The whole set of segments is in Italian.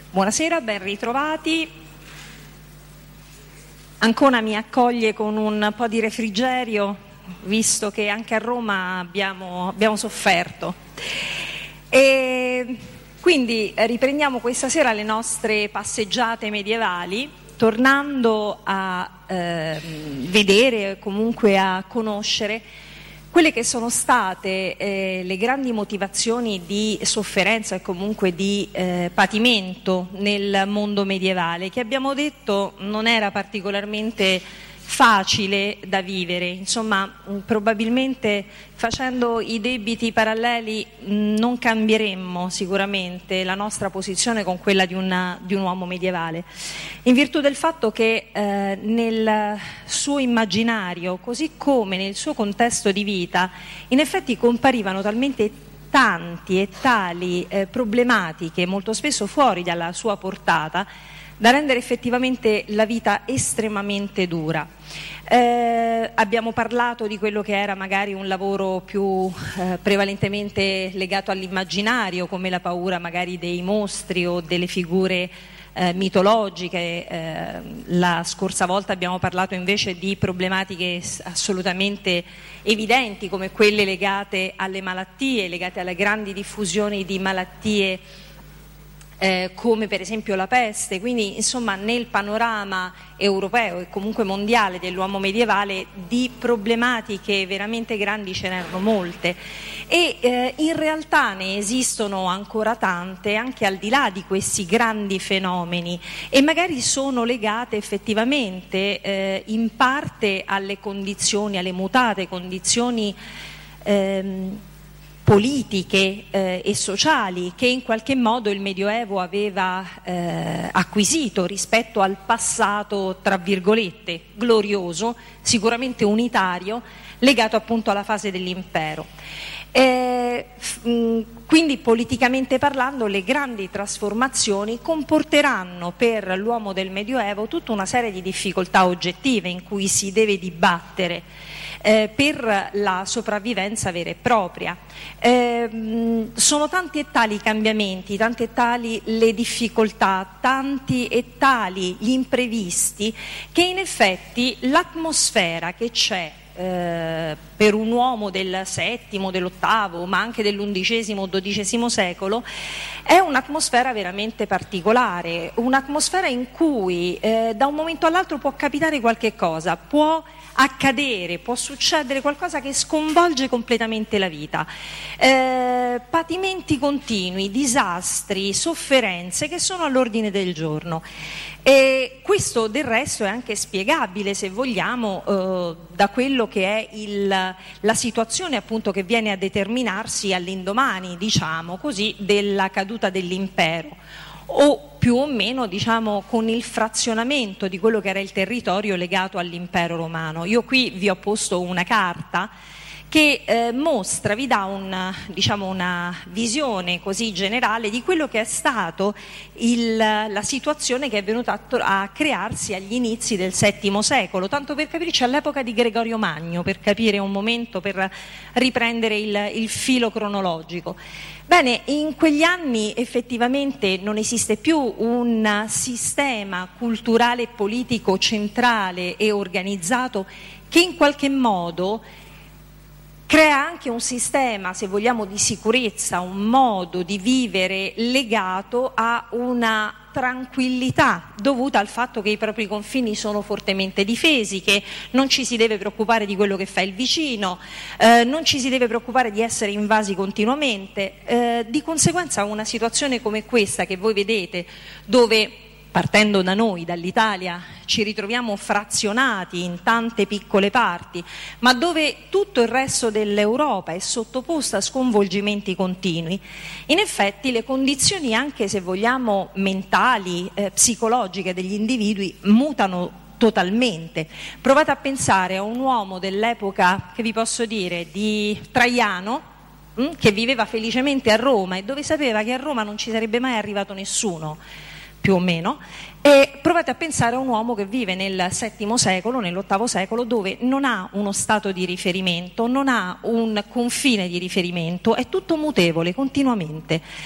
Buonasera, ben ritrovati. Ancona mi accoglie con un po' di refrigerio, visto che anche a Roma abbiamo sofferto. E quindi riprendiamo questa sera le nostre passeggiate medievali, tornando a vedere, comunque a conoscere quelle che sono state le grandi motivazioni di sofferenza e comunque di patimento nel mondo medievale, che abbiamo detto non era particolarmente facile da vivere. Insomma, probabilmente facendo i debiti paralleli non cambieremmo sicuramente la nostra posizione con quella di un uomo medievale, in virtù del fatto che nel suo immaginario, così come nel suo contesto di vita, in effetti comparivano talmente tanti e tali problematiche, molto spesso fuori dalla sua portata, da rendere effettivamente la vita estremamente dura. Abbiamo parlato di quello che era magari un lavoro più prevalentemente legato all'immaginario, come la paura magari dei mostri o delle figure mitologiche. La scorsa volta abbiamo parlato invece di problematiche assolutamente evidenti, come quelle legate alle malattie, legate alla grandi diffusioni di malattie come per esempio la peste. Quindi insomma nel panorama europeo e comunque mondiale dell'uomo medievale di problematiche veramente grandi ce n'erano molte, e in realtà ne esistono ancora tante anche al di là di questi grandi fenomeni, e magari sono legate effettivamente in parte alle condizioni, alle mutate condizioni politiche e sociali che in qualche modo il Medioevo aveva acquisito rispetto al passato, tra virgolette, glorioso, sicuramente unitario, legato appunto alla fase dell'impero. Quindi politicamente parlando le grandi trasformazioni comporteranno per l'uomo del Medioevo tutta una serie di difficoltà oggettive in cui si deve dibattere per la sopravvivenza vera e propria. Sono tanti e tali i cambiamenti, tante e tali le difficoltà, tanti e tali gli imprevisti, che in effetti l'atmosfera che c'è per un uomo del VII, dell'VIII, ma anche dell'XI o XII secolo, è un'atmosfera veramente particolare, un'atmosfera in cui da un momento all'altro può capitare qualche cosa, può accadere, può succedere qualcosa che sconvolge completamente la vita, patimenti continui, disastri, sofferenze che sono all'ordine del giorno. E questo del resto è anche spiegabile, se vogliamo, da quello che è la situazione appunto che viene a determinarsi all'indomani, diciamo così, della caduta dell'impero, o più o meno diciamo con il frazionamento di quello che era il territorio legato all'impero romano. Io qui vi ho posto una carta che mostra, vi dà una visione così generale di quello che è stato la situazione che è venuta a crearsi agli inizi del VII secolo, tanto per capirci all'epoca di Gregorio Magno, per capire un momento, per riprendere il filo cronologico. Bene, in quegli anni effettivamente non esiste più un sistema culturale e politico centrale e organizzato che in qualche modo crea anche un sistema, se vogliamo, di sicurezza, un modo di vivere legato a una tranquillità dovuta al fatto che i propri confini sono fortemente difesi, che non ci si deve preoccupare di quello che fa il vicino, non ci si deve preoccupare di essere invasi continuamente. Di conseguenza una situazione come questa che voi vedete, dove partendo da noi, dall'Italia, ci ritroviamo frazionati in tante piccole parti, ma dove tutto il resto dell'Europa è sottoposta a sconvolgimenti continui, in effetti le condizioni anche, se vogliamo, mentali, psicologiche degli individui mutano totalmente. Provate a pensare a un uomo dell'epoca, che vi posso dire, di Traiano, che viveva felicemente a Roma e dove sapeva che a Roma non ci sarebbe mai arrivato nessuno, più o meno, e provate a pensare a un uomo che vive nel VII secolo, nell'VIII secolo, dove non ha uno stato di riferimento, non ha un confine di riferimento, è tutto mutevole continuamente.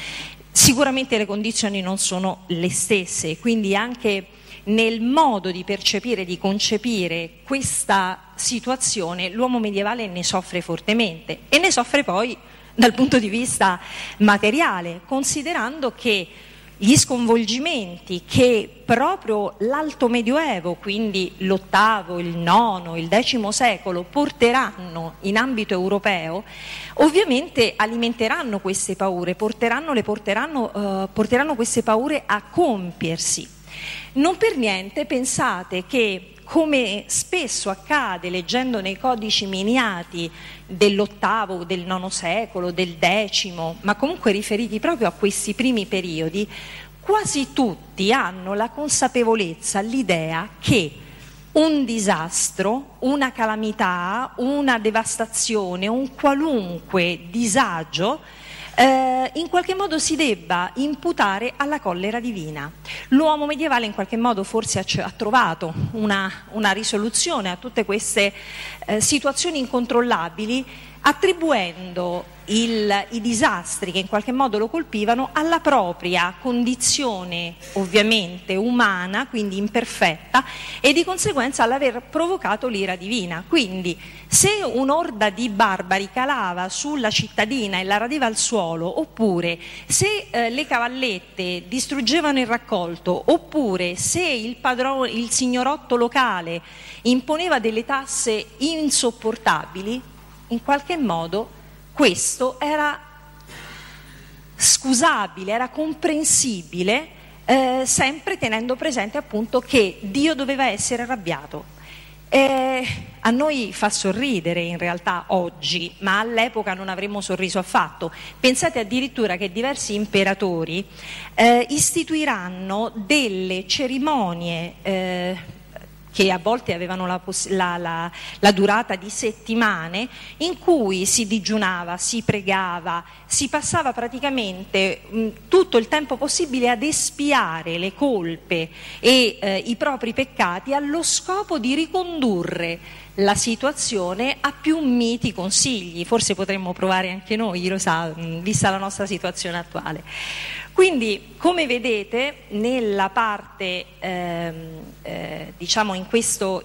Sicuramente le condizioni non sono le stesse, quindi anche nel modo di percepire, di concepire questa situazione, l'uomo medievale ne soffre fortemente e ne soffre poi dal punto di vista materiale, considerando che gli sconvolgimenti che proprio l'Alto Medioevo, quindi l'VIII, il IX, il X secolo, porteranno in ambito europeo, ovviamente alimenteranno queste paure, porteranno queste paure a compiersi. Non per niente pensate che, come spesso accade leggendo nei codici miniati dell'VIII, del IX secolo, del X, ma comunque riferiti proprio a questi primi periodi, quasi tutti hanno la consapevolezza, l'idea che un disastro, una calamità, una devastazione, un qualunque disagio in qualche modo si debba imputare alla collera divina. L'uomo medievale in qualche modo forse ha trovato una risoluzione a tutte queste situazioni incontrollabili, attribuendo i disastri che in qualche modo lo colpivano alla propria condizione ovviamente umana, quindi imperfetta, e di conseguenza all'aver provocato l'ira divina. Quindi se un'orda di barbari calava sulla cittadina e la radeva al suolo, oppure se le cavallette distruggevano il raccolto, oppure se il signorotto locale imponeva delle tasse insopportabili, in qualche modo questo era scusabile, era comprensibile, sempre tenendo presente appunto che Dio doveva essere arrabbiato. A noi fa sorridere in realtà oggi, ma all'epoca non avremmo sorriso affatto. Pensate addirittura che diversi imperatori istituiranno delle cerimonie che a volte avevano la durata di settimane, in cui si digiunava, si pregava, si passava praticamente tutto il tempo possibile ad espiare le colpe e i propri peccati, allo scopo di ricondurre la situazione a più miti consigli. Forse potremmo provare anche noi, lo sa, vista la nostra situazione attuale. Quindi, come vedete, nella parte, diciamo in questa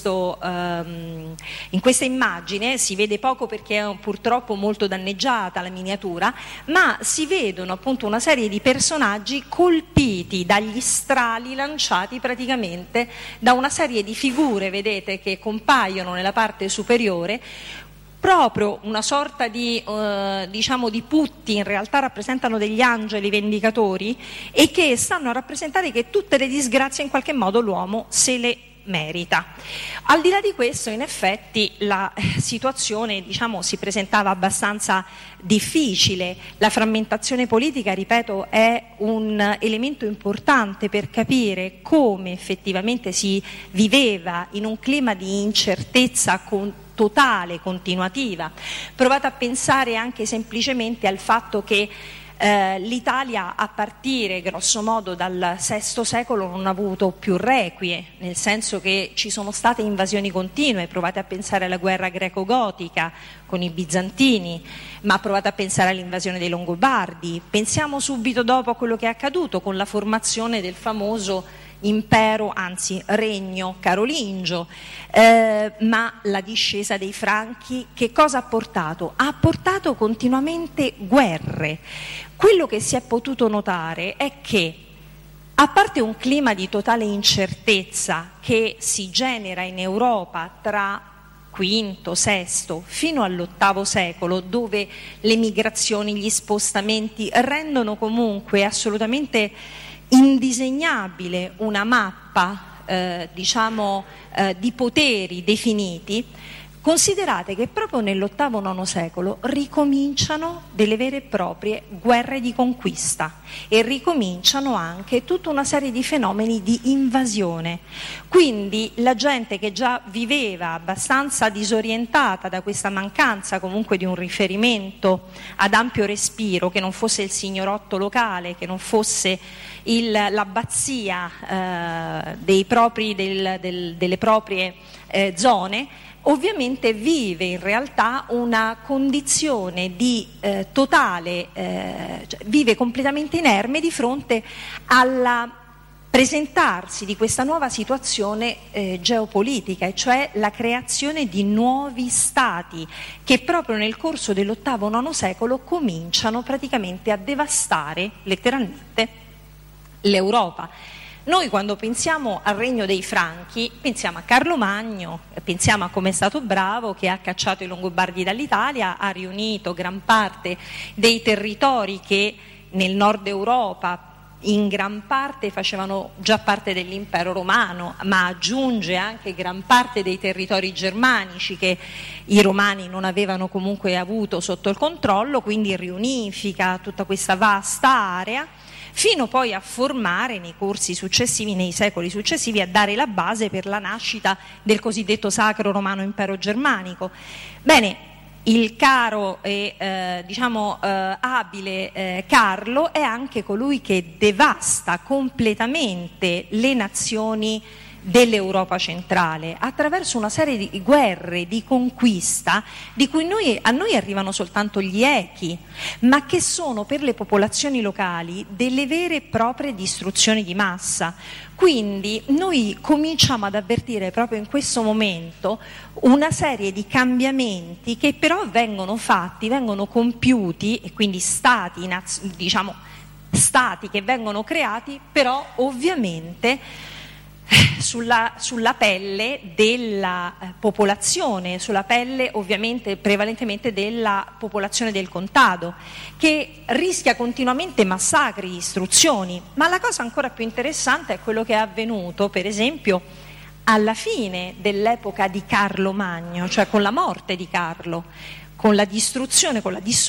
immagine si vede poco perché è purtroppo molto danneggiata la miniatura, ma si vedono appunto una serie di personaggi colpiti dagli strali lanciati praticamente da una serie di figure, vedete, che compaiono nella parte superiore, proprio una sorta di, diciamo di putti, in realtà rappresentano degli angeli vendicatori e che stanno a rappresentare che tutte le disgrazie in qualche modo l'uomo se le merita. Al di là di questo, in effetti, la situazione, diciamo, si presentava abbastanza difficile. La frammentazione politica, ripeto, è un elemento importante per capire come effettivamente si viveva in un clima di incertezza totale, continuativa. Provate a pensare anche semplicemente al fatto che l'Italia, a partire grosso modo dal VI secolo, non ha avuto più requie, nel senso che ci sono state invasioni continue. Provate a pensare alla guerra greco-gotica con i bizantini, ma provate a pensare all'invasione dei Longobardi. Pensiamo subito dopo a quello che è accaduto con la formazione del famoso impero, anzi regno carolingio, ma la discesa dei Franchi che cosa ha portato? Ha portato continuamente guerre. Quello che si è potuto notare è che, a parte un clima di totale incertezza che si genera in Europa tra V, VI fino all'VIII secolo, dove le migrazioni, gli spostamenti rendono comunque assolutamente indisegnabile una mappa di poteri definiti, considerate che proprio nell'VIII-IX secolo ricominciano delle vere e proprie guerre di conquista e ricominciano anche tutta una serie di fenomeni di invasione. Quindi la gente che già viveva abbastanza disorientata da questa mancanza comunque di un riferimento ad ampio respiro, che non fosse il signorotto locale, che non fosse l'abbazia delle proprie zone, ovviamente vive in realtà una condizione di vive completamente inerme di fronte alla presentarsi di questa nuova situazione geopolitica, e cioè la creazione di nuovi stati che proprio nel corso dell'VIII-IX secolo cominciano praticamente a devastare letteralmente l'Europa. Noi quando pensiamo al regno dei Franchi pensiamo a Carlo Magno, pensiamo a come è stato bravo, che ha cacciato i Longobardi dall'Italia, ha riunito gran parte dei territori che nel nord Europa in gran parte facevano già parte dell'impero romano, ma aggiunge anche gran parte dei territori germanici che i romani non avevano comunque avuto sotto il controllo, quindi riunifica tutta questa vasta area, fino poi a formare nei corsi successivi, nei secoli successivi, a dare la base per la nascita del cosiddetto Sacro Romano Impero Germanico. Bene, il caro e abile Carlo è anche colui che devasta completamente le nazioni dell'Europa centrale attraverso una serie di guerre di conquista di cui a noi arrivano soltanto gli echi, ma che sono per le popolazioni locali delle vere e proprie distruzioni di massa. Quindi noi cominciamo ad avvertire proprio in questo momento una serie di cambiamenti che però vengono compiuti, e quindi stati che vengono creati, però ovviamente sulla pelle della popolazione, sulla pelle ovviamente prevalentemente della popolazione del contado, che rischia continuamente massacri, distruzioni. Ma la cosa ancora più interessante è quello che è avvenuto, per esempio, alla fine dell'epoca di Carlo Magno, cioè con la morte di Carlo, con la dissoluzione,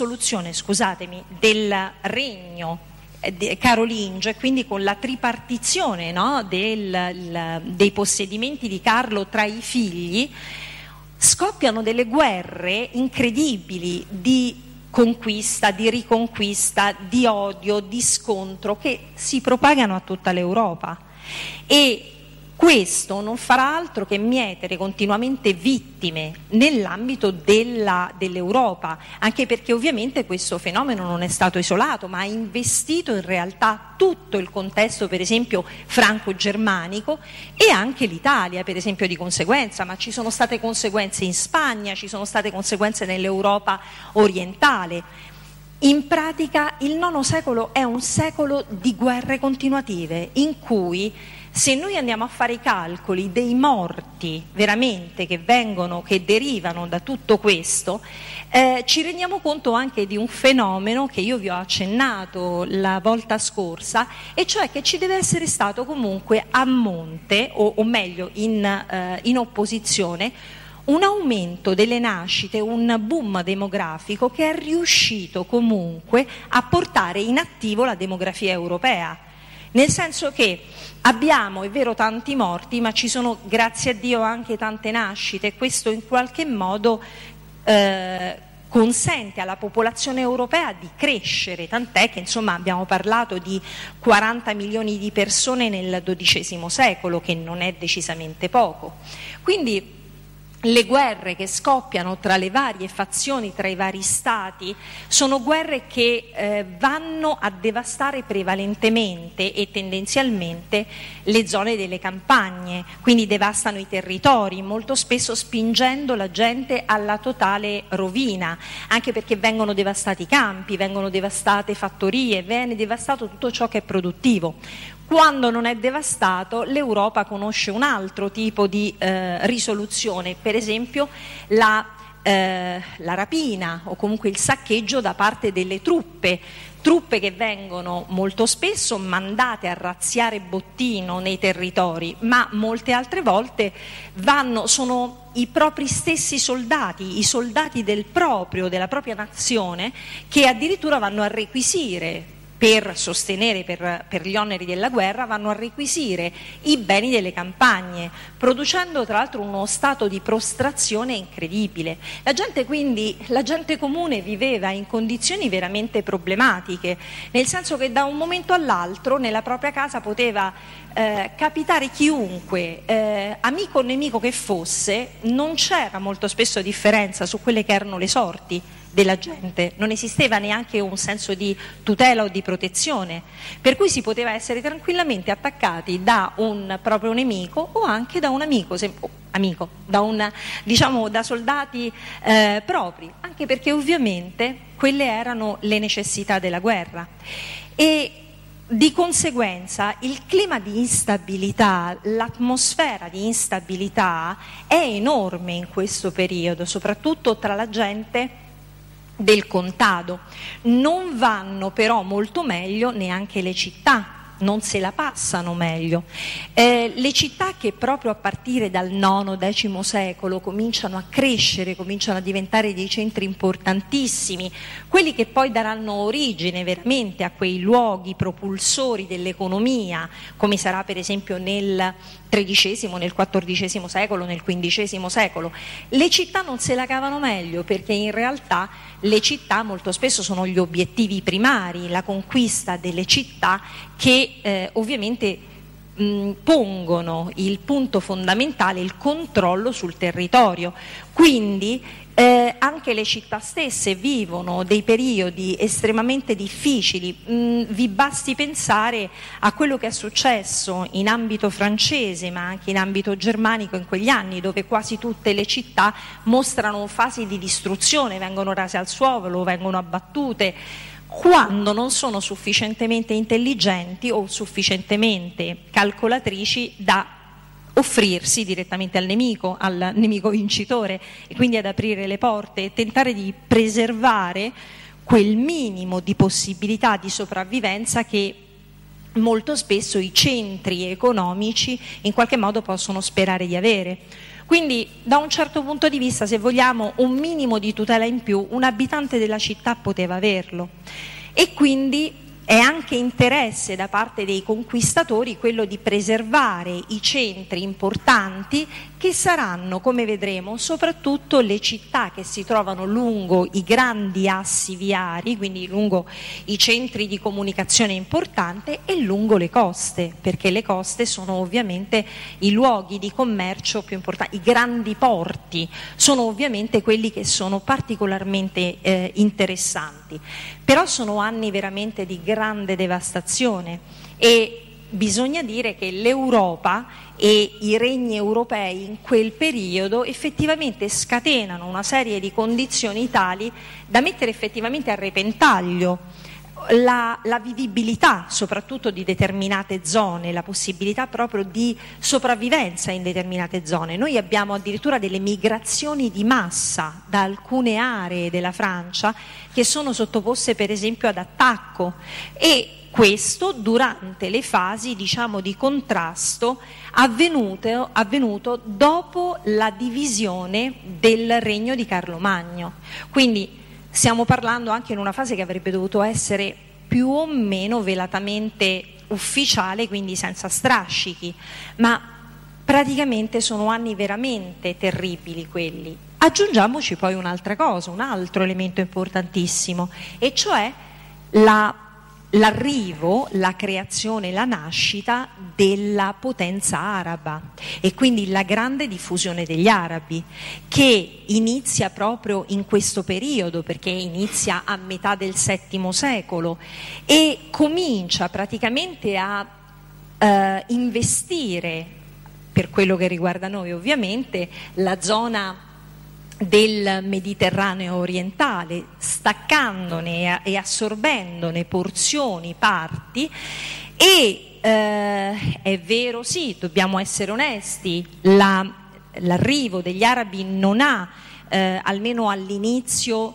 del regno carolingio, e quindi con la tripartizione, no, dei possedimenti di Carlo tra i figli, scoppiano delle guerre incredibili di conquista, di riconquista, di odio, di scontro, che si propagano a tutta l'Europa. E questo non farà altro che mietere continuamente vittime nell'ambito dell'Europa, anche perché ovviamente questo fenomeno non è stato isolato, ma ha investito in realtà tutto il contesto, per esempio, franco-germanico, e anche l'Italia, per esempio, di conseguenza, ma ci sono state conseguenze in Spagna, ci sono state conseguenze nell'Europa orientale. In pratica il IX secolo è un secolo di guerre continuative, in cui, se noi andiamo a fare i calcoli dei morti veramente che derivano da tutto questo, ci rendiamo conto anche di un fenomeno che io vi ho accennato la volta scorsa, e cioè che ci deve essere stato comunque a monte, o meglio in opposizione, un aumento delle nascite, un boom demografico che è riuscito comunque a portare in attivo la demografia europea. Nel senso che abbiamo, è vero, tanti morti, ma ci sono, grazie a Dio, anche tante nascite, e questo in qualche modo consente alla popolazione europea di crescere, tant'è che insomma abbiamo parlato di 40 milioni di persone nel XII secolo, che non è decisamente poco. Quindi le guerre che scoppiano tra le varie fazioni, tra i vari stati, sono guerre che vanno a devastare prevalentemente e tendenzialmente le zone delle campagne, quindi devastano i territori, molto spesso spingendo la gente alla totale rovina, anche perché vengono devastati i campi, vengono devastate fattorie, viene devastato tutto ciò che è produttivo. Quando non è devastato, l'Europa conosce un altro tipo di risoluzione, per esempio la rapina o comunque il saccheggio da parte delle truppe che vengono molto spesso mandate a razziare bottino nei territori, ma molte altre volte sono i propri stessi soldati, i soldati della propria nazione, che addirittura vanno a requisire per sostenere per gli oneri della guerra, vanno a requisire i beni delle campagne, producendo tra l'altro uno stato di prostrazione incredibile. La gente comune viveva in condizioni veramente problematiche, nel senso che da un momento all'altro nella propria casa poteva capitare chiunque, amico o nemico che fosse, non c'era molto spesso differenza su quelle che erano le sorti della gente, non esisteva neanche un senso di tutela o di protezione, per cui si poteva essere tranquillamente attaccati da un proprio nemico o anche da un amico, da soldati propri, anche perché ovviamente quelle erano le necessità della guerra. E di conseguenza il clima di instabilità, l'atmosfera di instabilità è enorme in questo periodo, soprattutto tra la gente del contado. Non vanno però molto meglio neanche le città, non se la passano meglio. Le città che proprio a partire dal IX-X secolo cominciano a crescere, cominciano a diventare dei centri importantissimi, quelli che poi daranno origine veramente a quei luoghi propulsori dell'economia, come sarà per esempio nel XIII, nel XIV secolo, nel XV secolo. Le città non se la cavano meglio, perché in realtà le città molto spesso sono gli obiettivi primari, la conquista delle città che ovviamente pongono il punto fondamentale, il controllo sul territorio. Quindi anche le città stesse vivono dei periodi estremamente difficili. Vi basti pensare a quello che è successo in ambito francese, ma anche in ambito germanico in quegli anni, dove quasi tutte le città mostrano fasi di distruzione, vengono rase al suolo, vengono abbattute, quando non sono sufficientemente intelligenti o sufficientemente calcolatrici da offrirsi direttamente al nemico vincitore, e quindi ad aprire le porte e tentare di preservare quel minimo di possibilità di sopravvivenza che molto spesso i centri economici in qualche modo possono sperare di avere. Quindi da un certo punto di vista, se vogliamo, un minimo di tutela in più un abitante della città poteva averlo, e quindi è anche interesse da parte dei conquistatori quello di preservare i centri importanti, che saranno, come vedremo, soprattutto le città che si trovano lungo i grandi assi viari, quindi lungo i centri di comunicazione importante, e lungo le coste, perché le coste sono ovviamente i luoghi di commercio più importanti, i grandi porti sono ovviamente quelli che sono particolarmente interessanti. Però sono anni veramente di grande devastazione, e bisogna dire che l'Europa e i regni europei in quel periodo effettivamente scatenano una serie di condizioni tali da mettere effettivamente a repentaglio la vivibilità soprattutto di determinate zone, la possibilità proprio di sopravvivenza in determinate zone. Noi abbiamo addirittura delle migrazioni di massa da alcune aree della Francia che sono sottoposte per esempio ad attacco, e questo durante le fasi, diciamo, di contrasto avvenuto dopo la divisione del regno di Carlo Magno. Quindi stiamo parlando anche in una fase che avrebbe dovuto essere più o meno velatamente ufficiale, quindi senza strascichi, ma praticamente sono anni veramente terribili quelli. Aggiungiamoci poi un'altra cosa, un altro elemento importantissimo, e cioè l'arrivo, la creazione, la nascita della potenza araba, e quindi la grande diffusione degli arabi, che inizia proprio in questo periodo, perché inizia a metà del VII secolo e comincia praticamente a investire, per quello che riguarda noi ovviamente, la zona del Mediterraneo orientale, staccandone e assorbendone porzioni, parti, e è vero, sì, dobbiamo essere onesti, l'arrivo degli arabi non ha, almeno all'inizio,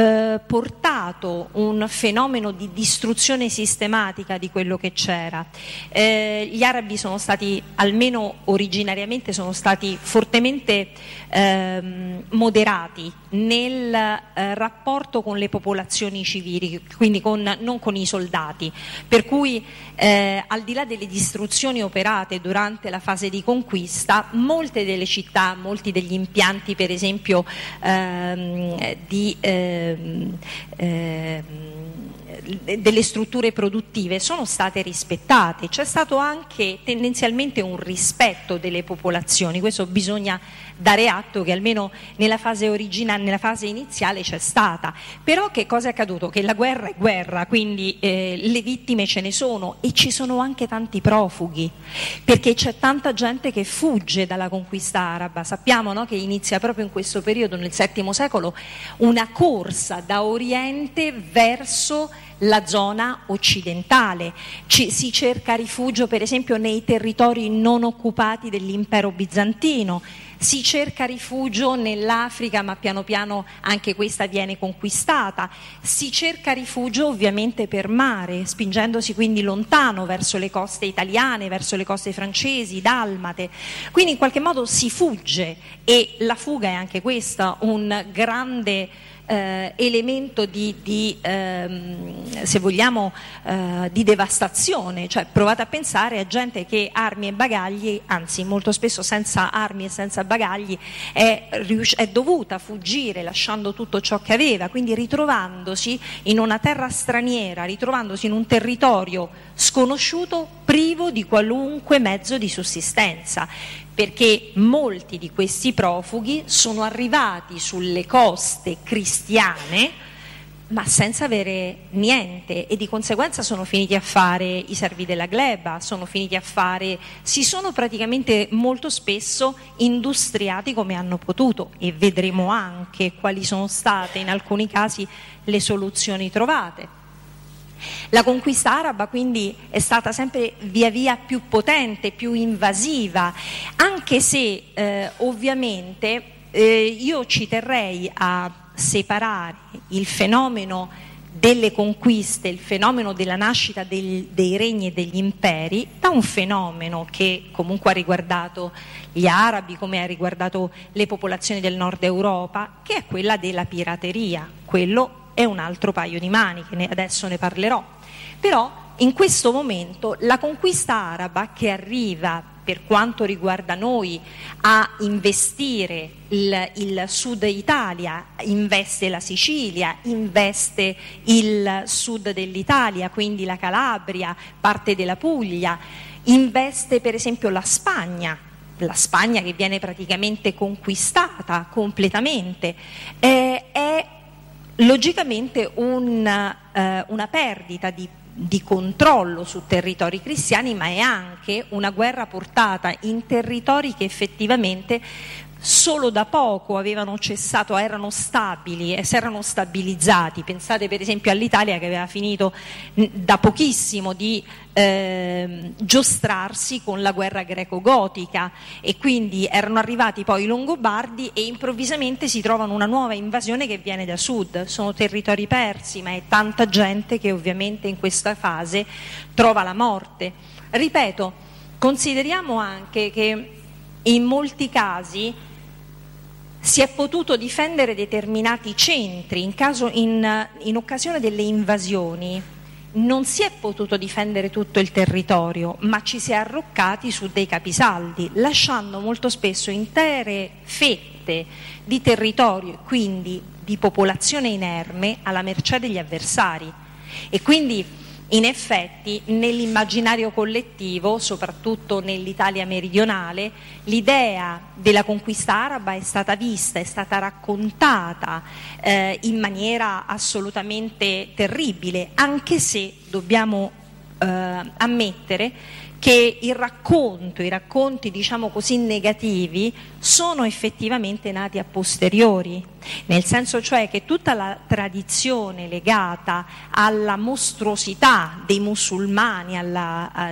portato un fenomeno di distruzione sistematica di quello che c'era. Gli arabi sono stati, almeno originariamente, sono stati fortemente moderati nel rapporto con le popolazioni civili, quindi non con i soldati, per cui al di là delle distruzioni operate durante la fase di conquista, molte delle città, molti degli impianti per esempio delle strutture produttive sono state rispettate, c'è stato anche tendenzialmente un rispetto delle popolazioni, questo bisogna dare atto che almeno nella fase iniziale c'è stata. Però che cosa è accaduto? Che la guerra è guerra, quindi le vittime ce ne sono e ci sono anche tanti profughi, perché c'è tanta gente che fugge dalla conquista araba. Sappiamo, no, che inizia proprio in questo periodo, nel VII secolo, una corsa da oriente verso la zona occidentale. Si cerca rifugio per esempio nei territori non occupati dell'impero bizantino, si cerca rifugio nell'Africa, ma piano piano anche questa viene conquistata, si cerca rifugio ovviamente per mare, spingendosi quindi lontano verso le coste italiane, verso le coste francesi, dalmate, quindi in qualche modo si fugge, e la fuga è anche questa un grande elemento se vogliamo, di devastazione. Cioè, provate a pensare a gente che armi e bagagli, anzi molto spesso senza armi e senza bagagli, è dovuta fuggire lasciando tutto ciò che aveva, quindi ritrovandosi in una terra straniera, ritrovandosi in un territorio sconosciuto, privo di qualunque mezzo di sussistenza, perché molti di questi profughi sono arrivati sulle coste cristiane ma senza avere niente, e di conseguenza sono finiti a fare i servi della gleba, si sono praticamente molto spesso industriati come hanno potuto, e vedremo anche quali sono state in alcuni casi le soluzioni trovate. La conquista araba quindi è stata sempre via via più potente, più invasiva, anche se ovviamente io ci terrei a separare il fenomeno delle conquiste, il fenomeno della nascita dei regni e degli imperi, da un fenomeno che comunque ha riguardato gli arabi, come ha riguardato le popolazioni del nord Europa, che è quella della pirateria. Quello è un altro paio di maniche, adesso ne parlerò. Però in questo momento la conquista araba, che arriva per quanto riguarda noi a investire il sud Italia, investe la Sicilia, investe il sud dell'Italia, quindi la Calabria, parte della Puglia, investe per esempio la Spagna che viene praticamente conquistata completamente, è logicamente una perdita di controllo su territori cristiani, ma è anche una guerra portata in territori che effettivamente solo da poco avevano cessato, erano stabili e si erano stabilizzati. Pensate per esempio all'Italia, che aveva finito da pochissimo di giostrarsi con la guerra greco-gotica, e quindi erano arrivati poi i Longobardi e improvvisamente si trovano una nuova invasione che viene da sud. Sono territori persi, ma è tanta gente che ovviamente in questa fase trova la morte. Ripeto, consideriamo anche che in molti casi si è potuto difendere determinati centri, in occasione delle invasioni non si è potuto difendere tutto il territorio, ma ci si è arroccati su dei capisaldi, lasciando molto spesso intere fette di territorio, quindi di popolazione inerme, alla mercé degli avversari. E quindi in effetti nell'immaginario collettivo, soprattutto nell'Italia meridionale, l'idea della conquista araba è stata vista, è stata raccontata in maniera assolutamente terribile, anche se dobbiamo ammettere che i racconti diciamo così negativi sono effettivamente nati a posteriori, nel senso cioè che tutta la tradizione legata alla mostruosità dei musulmani, alla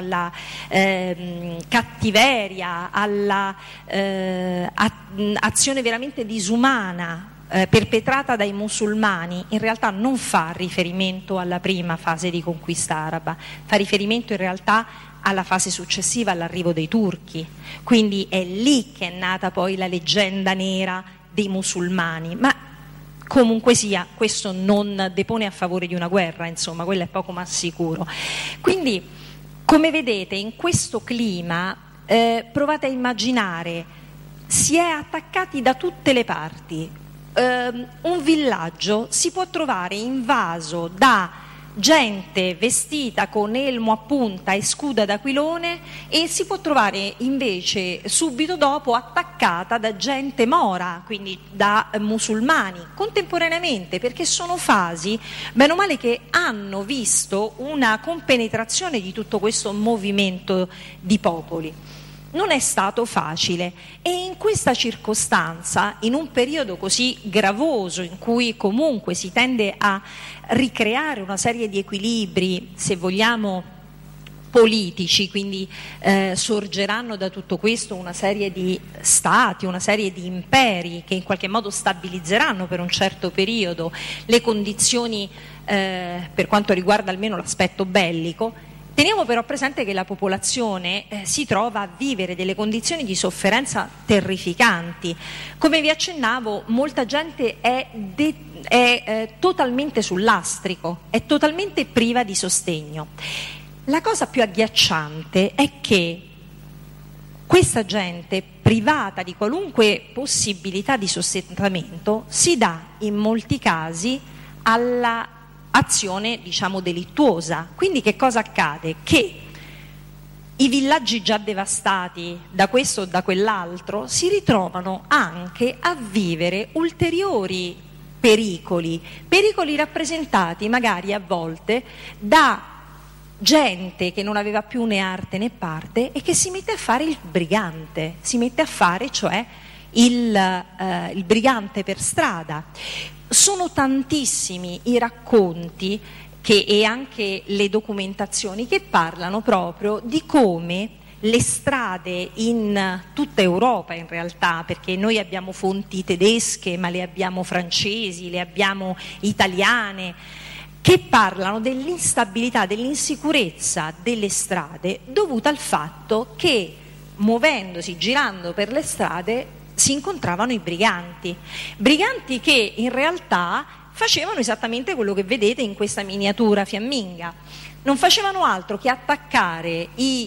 cattiveria, alla azione veramente disumana perpetrata dai musulmani, in realtà non fa riferimento alla prima fase di conquista araba, fa riferimento in realtà alla fase successiva, all'arrivo dei turchi. Quindi è lì che è nata poi la leggenda nera dei musulmani, ma comunque sia, questo non depone a favore di una guerra, insomma, quello è poco ma sicuro. Quindi, come vedete, in questo clima provate a immaginare, si è attaccati da tutte le parti. Un villaggio si può trovare invaso da gente vestita con elmo a punta e scudo d'aquilone, e si può trovare invece subito dopo attaccata da gente mora, quindi da musulmani, contemporaneamente, perché sono fasi, bene o male, che hanno visto una compenetrazione di tutto questo movimento di popoli. Non è stato facile, e in questa circostanza, in un periodo così gravoso in cui comunque si tende a ricreare una serie di equilibri, se vogliamo, politici, quindi sorgeranno da tutto questo una serie di stati, una serie di imperi che in qualche modo stabilizzeranno per un certo periodo le condizioni per quanto riguarda almeno l'aspetto bellico. Teniamo però presente che la popolazione si trova a vivere delle condizioni di sofferenza terrificanti. Come vi accennavo, molta gente è totalmente sul lastrico, è totalmente priva di sostegno. La cosa più agghiacciante è che questa gente, privata di qualunque possibilità di sostentamento, si dà in molti casi alla azione, diciamo, delittuosa. Quindi che cosa accade? Che i villaggi già devastati da questo o da quell'altro si ritrovano anche a vivere ulteriori pericoli rappresentati magari a volte da gente che non aveva più né arte né parte e che si mette a fare il brigante, si mette a fare cioè il brigante per strada. Sono tantissimi i racconti e anche le documentazioni che parlano proprio di come le strade in tutta Europa, in realtà, perché noi abbiamo fonti tedesche, ma le abbiamo francesi, le abbiamo italiane, che parlano dell'instabilità, dell'insicurezza delle strade dovuta al fatto che, muovendosi, girando per le strade, si incontravano i briganti che in realtà facevano esattamente quello che vedete in questa miniatura fiamminga. Non facevano altro che attaccare gli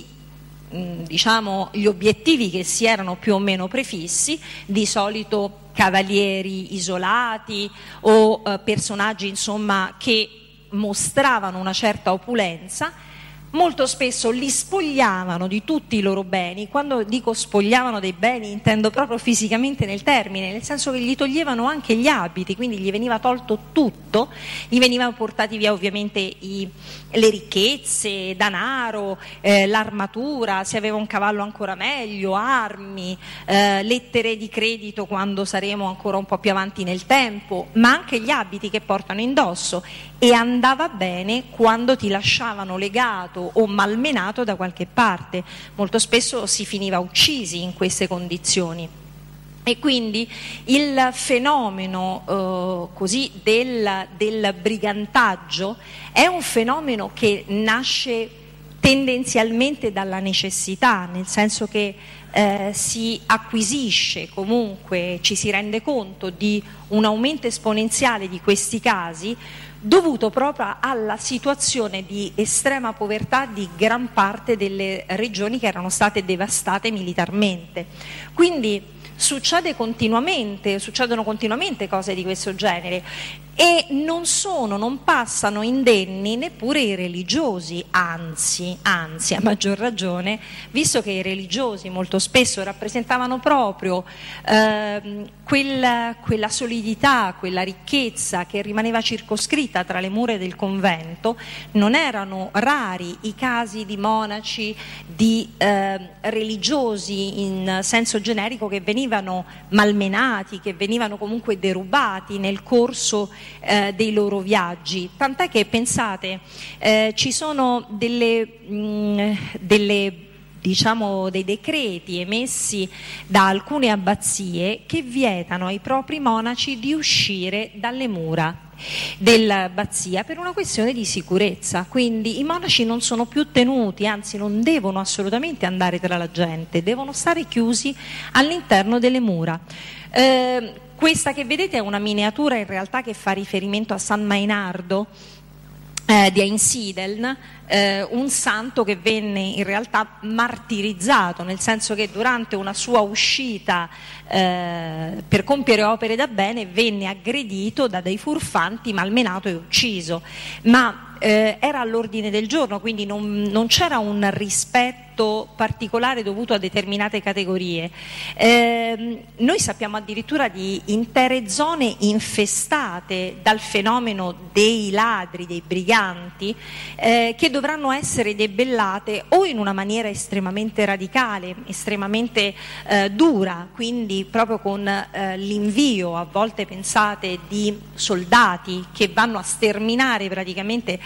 obiettivi che si erano più o meno prefissi, di solito cavalieri isolati o personaggi, insomma, che mostravano una certa opulenza. Molto spesso li spogliavano di tutti i loro beni. Quando dico spogliavano dei beni intendo proprio fisicamente nel termine, nel senso che gli toglievano anche gli abiti, quindi gli veniva tolto tutto, gli venivano portati via ovviamente le ricchezze, danaro, l'armatura, se aveva un cavallo ancora meglio, armi, lettere di credito quando saremo ancora un po' più avanti nel tempo, ma anche gli abiti che portano indosso. E andava bene quando ti lasciavano legato o malmenato da qualche parte. Molto spesso si finiva uccisi in queste condizioni. E quindi il fenomeno così del brigantaggio è un fenomeno che nasce tendenzialmente dalla necessità, nel senso che si acquisisce, comunque ci si rende conto di un aumento esponenziale di questi casi, dovuto proprio alla situazione di estrema povertà di gran parte delle regioni che erano state devastate militarmente. Quindi succedono continuamente cose di questo genere, e non passano indenni neppure i religiosi, anzi a maggior ragione, visto che i religiosi molto spesso rappresentavano proprio quella solidità, quella ricchezza che rimaneva circoscritta tra le mura del convento. Non erano rari i casi di monaci, di religiosi in senso generico, che venivano malmenati, che venivano comunque derubati nel corso dei loro viaggi, tant'è che, pensate, ci sono dei decreti emessi da alcune abbazie che vietano ai propri monaci di uscire dalle mura dell'abbazia per una questione di sicurezza. Quindi i monaci non sono più tenuti, anzi non devono assolutamente andare tra la gente, devono stare chiusi all'interno delle mura. questa che vedete è una miniatura in realtà che fa riferimento a San Mainardo di Einsiedeln, un santo che venne in realtà martirizzato, nel senso che durante una sua uscita per compiere opere da bene venne aggredito da dei furfanti, malmenato e ucciso, ma era all'ordine del giorno, quindi non c'era un rispetto particolare dovuto a determinate categorie. Noi sappiamo addirittura di intere zone infestate dal fenomeno dei ladri, dei briganti, che dovranno essere debellate o in una maniera estremamente radicale, estremamente dura, quindi proprio con l'invio, a volte pensate, di soldati che vanno a sterminare praticamente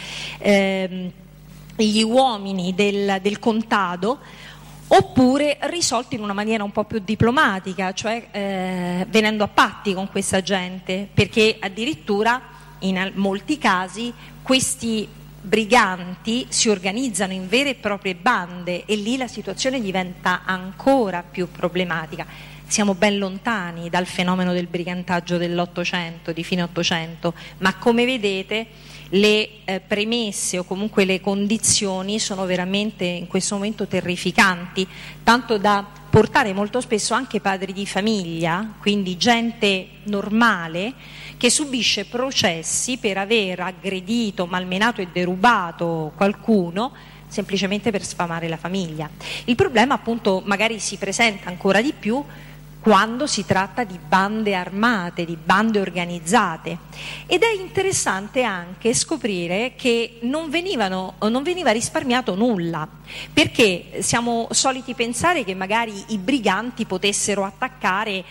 gli uomini del contado, oppure risolti in una maniera un po' più diplomatica, cioè venendo a patti con questa gente, perché addirittura in molti casi questi briganti si organizzano in vere e proprie bande e lì la situazione diventa ancora più problematica. Siamo ben lontani dal fenomeno del brigantaggio dell'Ottocento, di fine Ottocento, ma come vedete le premesse o comunque le condizioni sono veramente in questo momento terrificanti, tanto da portare molto spesso anche padri di famiglia, quindi gente normale, che subisce processi per aver aggredito, malmenato e derubato qualcuno semplicemente per sfamare la famiglia. Il problema appunto magari si presenta ancora di più quando si tratta di bande armate, di bande organizzate, ed è interessante anche scoprire che non veniva risparmiato nulla, perché siamo soliti pensare che magari i briganti potessero attaccare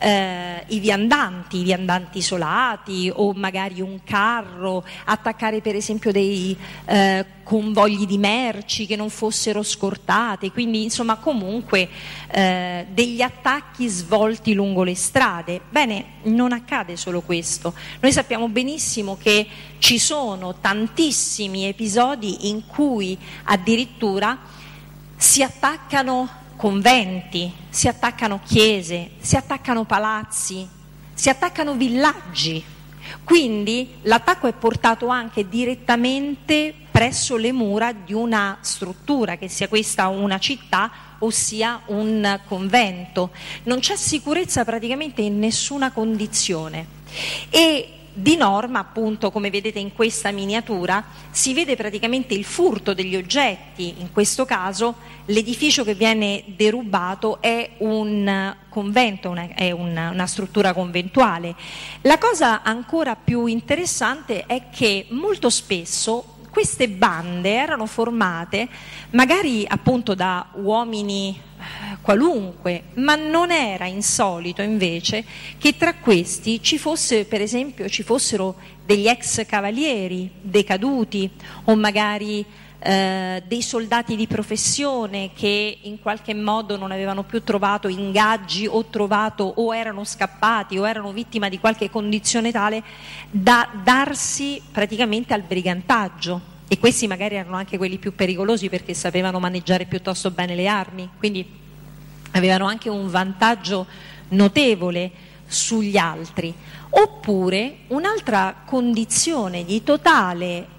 i viandanti isolati o magari un carro, attaccare per esempio dei convogli di merci che non fossero scortate, quindi insomma comunque degli attacchi svolti lungo le strade. Bene, non accade solo questo, noi sappiamo benissimo che ci sono tantissimi episodi in cui addirittura si attaccano conventi, si attaccano chiese, si attaccano palazzi, si attaccano villaggi, quindi l'attacco è portato anche direttamente presso le mura di una struttura, che sia questa una città o sia un convento. Non c'è sicurezza praticamente in nessuna condizione e di norma, appunto, come vedete in questa miniatura, si vede praticamente il furto degli oggetti. In questo caso l'edificio che viene derubato è un convento, è una struttura conventuale. La cosa ancora più interessante è che molto spesso queste bande erano formate magari appunto da uomini qualunque, ma non era insolito invece che tra questi ci fossero degli ex cavalieri decaduti o magari dei soldati di professione che in qualche modo non avevano più trovato ingaggi o erano scappati o erano vittima di qualche condizione tale da darsi praticamente al brigantaggio, e questi magari erano anche quelli più pericolosi perché sapevano maneggiare piuttosto bene le armi, quindi avevano anche un vantaggio notevole sugli altri. Oppure un'altra condizione di totale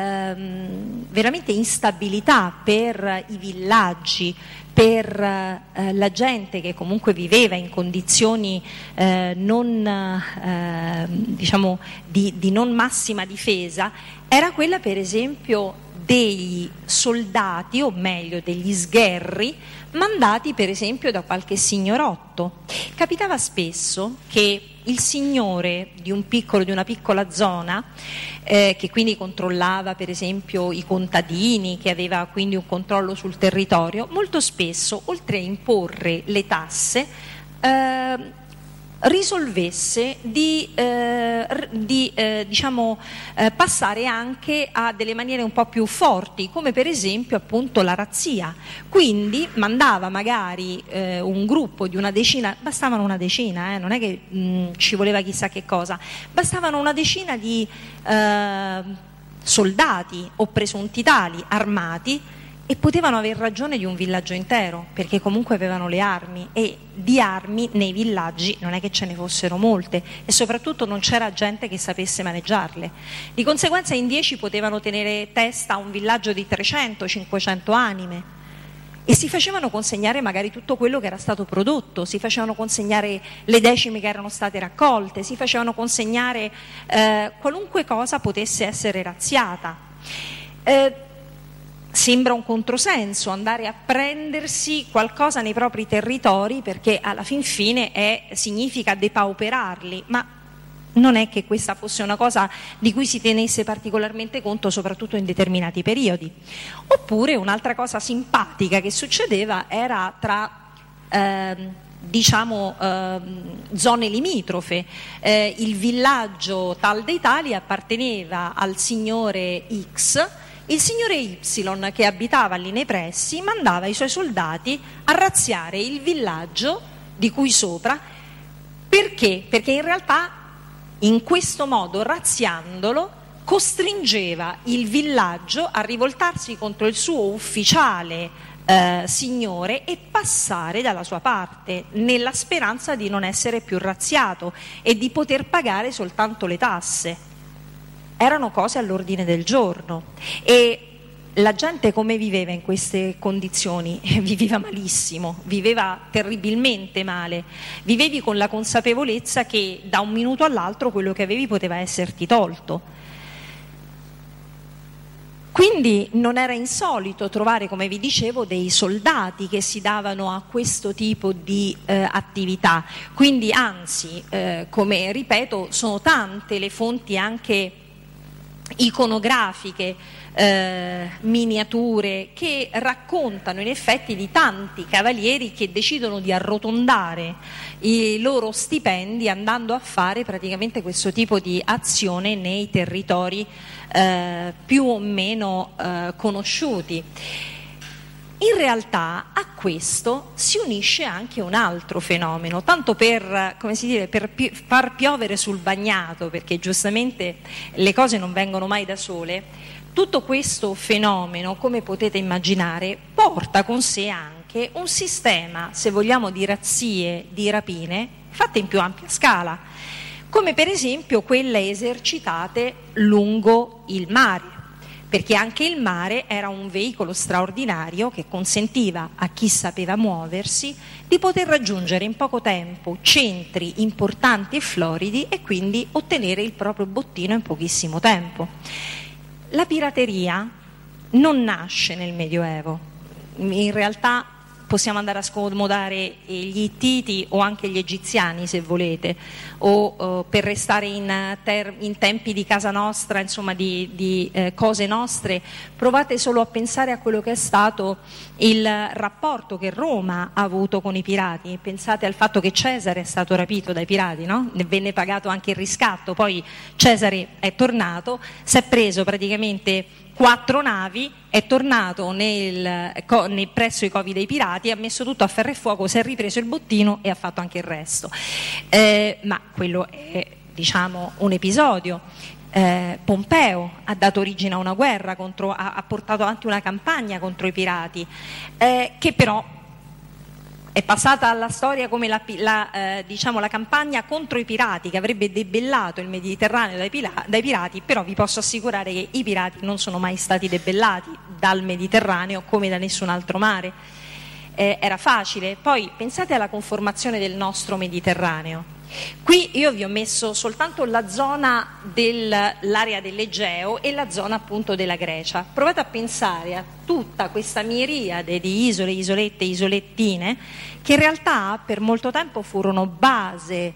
veramente instabilità per i villaggi, per la gente che comunque viveva in condizioni diciamo di non massima difesa, era quella per esempio dei soldati, o meglio degli sgherri, mandati per esempio da qualche signorotto. Capitava spesso che il signore di una piccola zona, che quindi controllava per esempio i contadini, che aveva quindi un controllo sul territorio, molto spesso, oltre a imporre le tasse, risolvesse di passare anche a delle maniere un po' più forti, come per esempio appunto la razzia. Quindi mandava magari un gruppo di una decina, bastavano una decina, non è che ci voleva chissà che cosa, bastavano una decina di soldati o presunti tali armati e potevano aver ragione di un villaggio intero, perché comunque avevano le armi, e di armi nei villaggi non è che ce ne fossero molte, e soprattutto non c'era gente che sapesse maneggiarle. Di conseguenza in 10 potevano tenere testa a un villaggio di 300-500 anime, e si facevano consegnare magari tutto quello che era stato prodotto, si facevano consegnare le decime che erano state raccolte, si facevano consegnare qualunque cosa potesse essere razziata. Sembra un controsenso andare a prendersi qualcosa nei propri territori, perché alla fin fine significa depauperarli, ma non è che questa fosse una cosa di cui si tenesse particolarmente conto, soprattutto in determinati periodi. Oppure un'altra cosa simpatica che succedeva era tra zone limitrofe. Il villaggio tal dei tali apparteneva al signore X. Il signore Y, che abitava lì nei pressi, mandava i suoi soldati a razziare il villaggio di cui sopra. Perché? Perché in realtà in questo modo, razziandolo, costringeva il villaggio a rivoltarsi contro il suo ufficiale signore e passare dalla sua parte, nella speranza di non essere più razziato e di poter pagare soltanto le tasse. Erano cose all'ordine del giorno, e la gente come viveva in queste condizioni? Viveva malissimo, viveva terribilmente male, vivevi con la consapevolezza che da un minuto all'altro quello che avevi poteva esserti tolto. Quindi non era insolito trovare, come vi dicevo, dei soldati che si davano a questo tipo di attività. Quindi anzi, come ripeto, sono tante le fonti anche iconografiche, miniature, che raccontano in effetti di tanti cavalieri che decidono di arrotondare i loro stipendi andando a fare praticamente questo tipo di azione nei territori più o meno conosciuti. In realtà a questo si unisce anche un altro fenomeno, tanto per, come si dice, per far piovere sul bagnato, perché giustamente le cose non vengono mai da sole. Tutto questo fenomeno, come potete immaginare, porta con sé anche un sistema, se vogliamo, di razzie, di rapine, fatte in più ampia scala, come per esempio quelle esercitate lungo il mare. Perché anche il mare era un veicolo straordinario che consentiva a chi sapeva muoversi di poter raggiungere in poco tempo centri importanti e floridi e quindi ottenere il proprio bottino in pochissimo tempo. La pirateria non nasce nel Medioevo, in realtà possiamo andare a scomodare gli Ittiti o anche gli egiziani se volete, o per restare in tempi di casa nostra, insomma di cose nostre, provate solo a pensare a quello che è stato il rapporto che Roma ha avuto con i pirati. Pensate al fatto che Cesare è stato rapito dai pirati, no? Ne venne pagato anche il riscatto, poi Cesare è tornato, si è preso praticamente 4 navi, è tornato presso i covi dei pirati, ha messo tutto a ferro e fuoco, si è ripreso il bottino e ha fatto anche il resto. Ma quello è, diciamo, un episodio. Pompeo ha dato origine a una guerra ha portato avanti una campagna contro i pirati, che però è passata alla storia come la campagna contro i pirati, che avrebbe debellato il Mediterraneo dai pirati, però vi posso assicurare che i pirati non sono mai stati debellati dal Mediterraneo come da nessun altro mare. Era facile. Poi pensate alla conformazione del nostro Mediterraneo. Qui io vi ho messo soltanto la zona dell'area dell'Egeo e la zona appunto della Grecia. Provate a pensare a tutta questa miriade di isole, isolette, isolettine, che in realtà per molto tempo furono base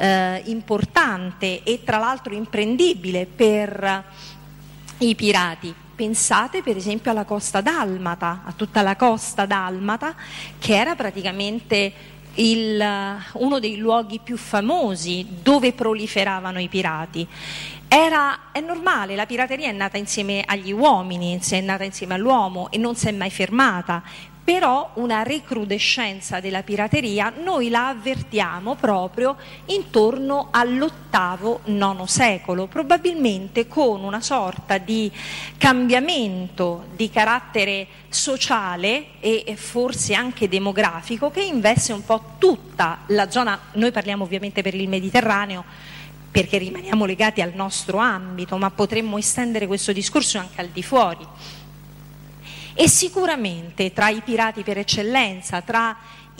importante e tra l'altro imprendibile per i pirati. Pensate per esempio alla costa dalmata, a tutta la costa dalmata, che era praticamente uno dei luoghi più famosi dove proliferavano i pirati. È normale, la pirateria è nata insieme agli uomini, è nata insieme all'uomo e non si è mai fermata, però una recrudescenza della pirateria noi la avvertiamo proprio intorno all'VIII-IX secolo, probabilmente con una sorta di cambiamento di carattere sociale e forse anche demografico che investe un po' tutta la zona. Noi parliamo ovviamente per il Mediterraneo perché rimaniamo legati al nostro ambito, ma potremmo estendere questo discorso anche al di fuori. E sicuramente tra i pirati per eccellenza, tra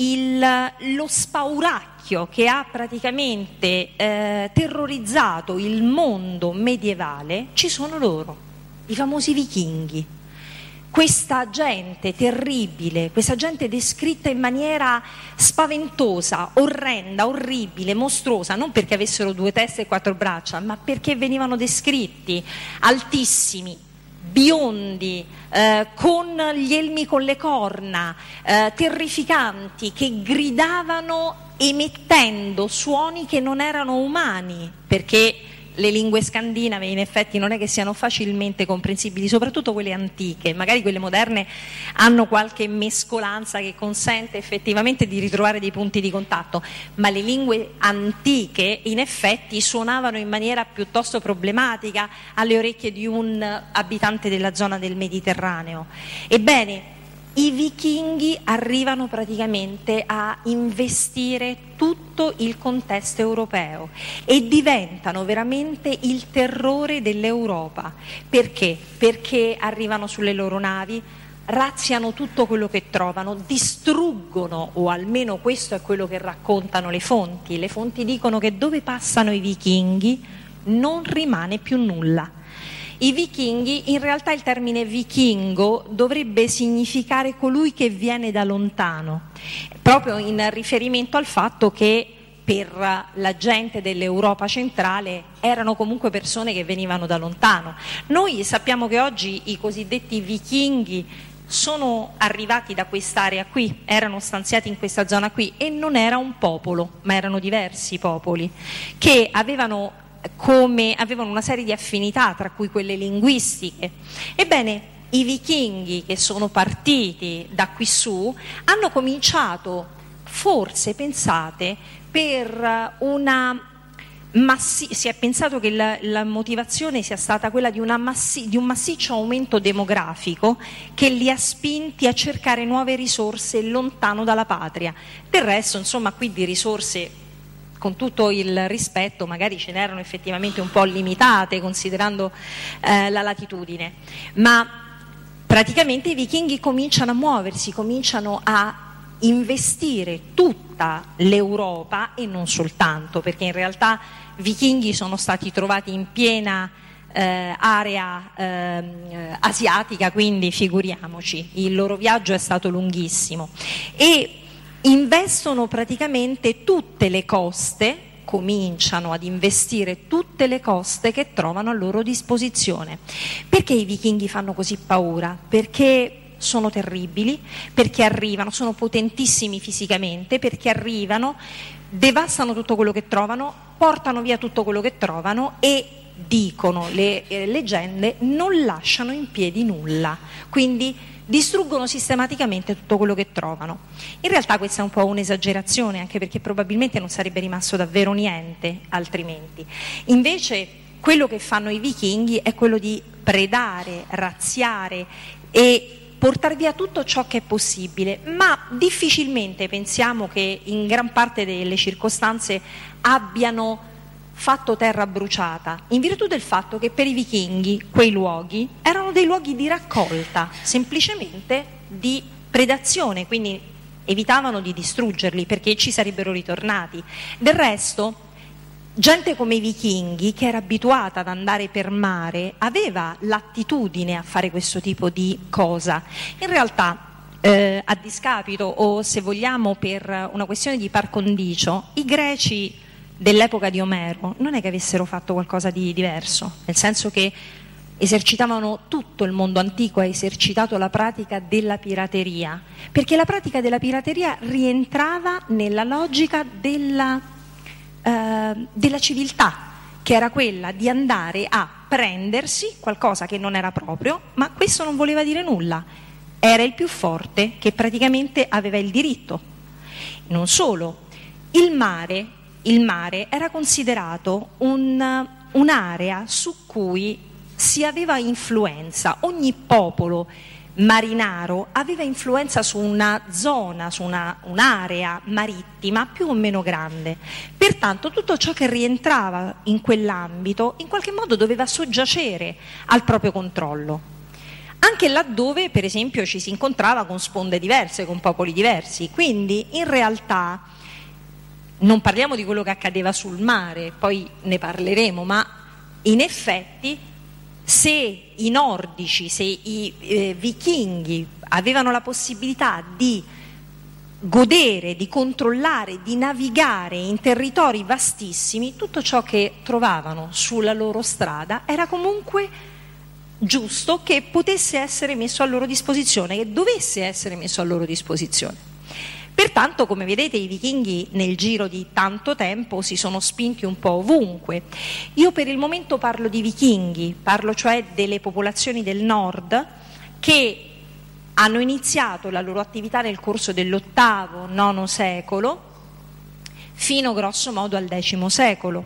lo spauracchio che ha praticamente terrorizzato il mondo medievale, ci sono loro, i famosi vichinghi. Questa gente terribile, questa gente descritta in maniera spaventosa, orrenda, orribile, mostruosa, non perché avessero 2 teste e 4 braccia, ma perché venivano descritti altissimi, biondi, con gli elmi con le corna, terrificanti, che gridavano emettendo suoni che non erano umani, perché le lingue scandinave in effetti non è che siano facilmente comprensibili, soprattutto quelle antiche. Magari quelle moderne hanno qualche mescolanza che consente effettivamente di ritrovare dei punti di contatto, ma le lingue antiche in effetti suonavano in maniera piuttosto problematica alle orecchie di un abitante della zona del Mediterraneo. Ebbene, i vichinghi arrivano praticamente a investire tutto il contesto europeo e diventano veramente il terrore dell'Europa. Perché? Perché arrivano sulle loro navi, razziano tutto quello che trovano, distruggono, o almeno questo è quello che raccontano le fonti. Le fonti dicono che dove passano i vichinghi non rimane più nulla. I vichinghi, in realtà il termine vichingo dovrebbe significare colui che viene da lontano, proprio in riferimento al fatto che per la gente dell'Europa centrale erano comunque persone che venivano da lontano. Noi sappiamo che oggi i cosiddetti vichinghi sono arrivati da quest'area qui, erano stanziati in questa zona qui e non era un popolo, ma erano diversi popoli che avevano una serie di affinità, tra cui quelle linguistiche. Ebbene, i vichinghi che sono partiti da qui su hanno cominciato, forse pensate, si è pensato che la motivazione sia stata quella di un massiccio aumento demografico che li ha spinti a cercare nuove risorse lontano dalla patria. Del resto, insomma, qui di risorse, con tutto il rispetto, magari ce n'erano effettivamente un po' limitate considerando la latitudine, ma praticamente i vichinghi cominciano a muoversi, cominciano a investire tutta l'Europa e non soltanto, perché in realtà vichinghi sono stati trovati in piena area asiatica, quindi figuriamoci, il loro viaggio è stato lunghissimo e investono praticamente tutte le coste, cominciano ad investire tutte le coste che trovano a loro disposizione. Perché i vichinghi fanno così paura? Perché sono terribili, perché arrivano, sono potentissimi fisicamente, perché arrivano, devastano tutto quello che trovano, portano via tutto quello che trovano e, dicono le leggende, non lasciano in piedi nulla. Quindi distruggono sistematicamente tutto quello che trovano. In realtà questa è un po' un'esagerazione, anche perché probabilmente non sarebbe rimasto davvero niente altrimenti. Invece quello che fanno i vichinghi è quello di predare, razziare e portare via tutto ciò che è possibile, ma difficilmente pensiamo che in gran parte delle circostanze abbiano fatto terra bruciata, in virtù del fatto che per i vichinghi quei luoghi erano dei luoghi di raccolta, semplicemente di predazione, quindi evitavano di distruggerli perché ci sarebbero ritornati. Del resto, gente come i vichinghi, che era abituata ad andare per mare, aveva l'attitudine a fare questo tipo di cosa. In realtà, a discapito, o se vogliamo per una questione di par condicio, i greci dell'epoca di Omero non è che avessero fatto qualcosa di diverso, nel senso che esercitavano, tutto il mondo antico ha esercitato la pratica della pirateria, perché la pratica della pirateria rientrava nella logica della civiltà, che era quella di andare a prendersi qualcosa che non era proprio, ma questo non voleva dire nulla. era il più forte che praticamente aveva il diritto. Non solo, il mare era considerato un'area su cui si aveva influenza, ogni popolo marinaro aveva influenza su una zona, su un'area marittima più o meno grande. Pertanto tutto ciò che rientrava in quell'ambito in qualche modo doveva soggiacere al proprio controllo, anche laddove per esempio ci si incontrava con sponde diverse, con popoli diversi. Quindi in realtà non parliamo di quello che accadeva sul mare, poi ne parleremo, ma in effetti se i nordici, se i vichinghi avevano la possibilità di godere, di controllare, di navigare in territori vastissimi, tutto ciò che trovavano sulla loro strada era comunque giusto che potesse essere messo a loro disposizione, che dovesse essere messo a loro disposizione. Pertanto, come vedete, i vichinghi nel giro di tanto tempo si sono spinti un po' ovunque. Io per il momento parlo di vichinghi, parlo cioè delle popolazioni del nord che hanno iniziato la loro attività nel corso dell'VIII-IX secolo fino grosso modo al X secolo.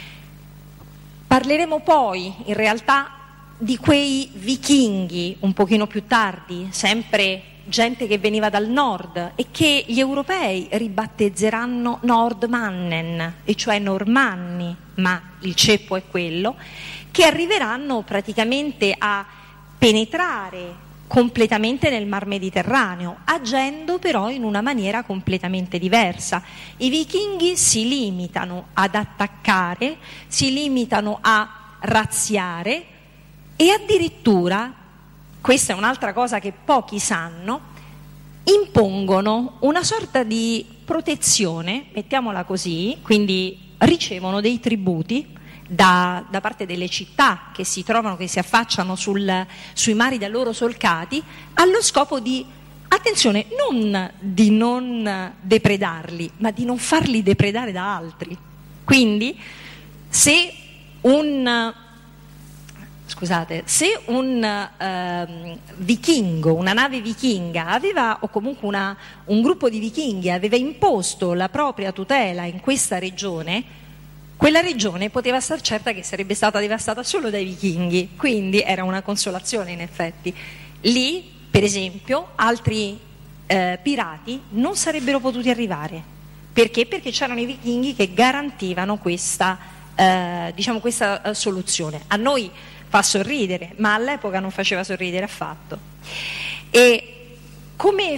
Parleremo poi in realtà di quei vichinghi un pochino più tardi, sempre gente che veniva dal nord e che gli europei ribattezzeranno Nordmannen, e cioè normanni, ma il ceppo è quello, che arriveranno praticamente a penetrare completamente nel Mar Mediterraneo, agendo però in una maniera completamente diversa. I vichinghi si limitano ad attaccare, si limitano a razziare e addirittura, questa è un'altra cosa che pochi sanno, impongono una sorta di protezione, mettiamola così, quindi ricevono dei tributi da parte delle città che si trovano, che si affacciano sui mari da loro solcati, allo scopo di, attenzione, non di non depredarli, ma di non farli depredare da altri. Quindi se un vichingo, una nave vichinga aveva, o comunque un gruppo di vichinghi aveva imposto la propria tutela in questa regione, quella regione poteva star certa che sarebbe stata devastata solo dai vichinghi, quindi era una consolazione in effetti. Lì, per esempio, altri pirati non sarebbero potuti arrivare. Perché? Perché c'erano i vichinghi che garantivano questa soluzione. A noi fa sorridere, ma all'epoca non faceva sorridere affatto. E come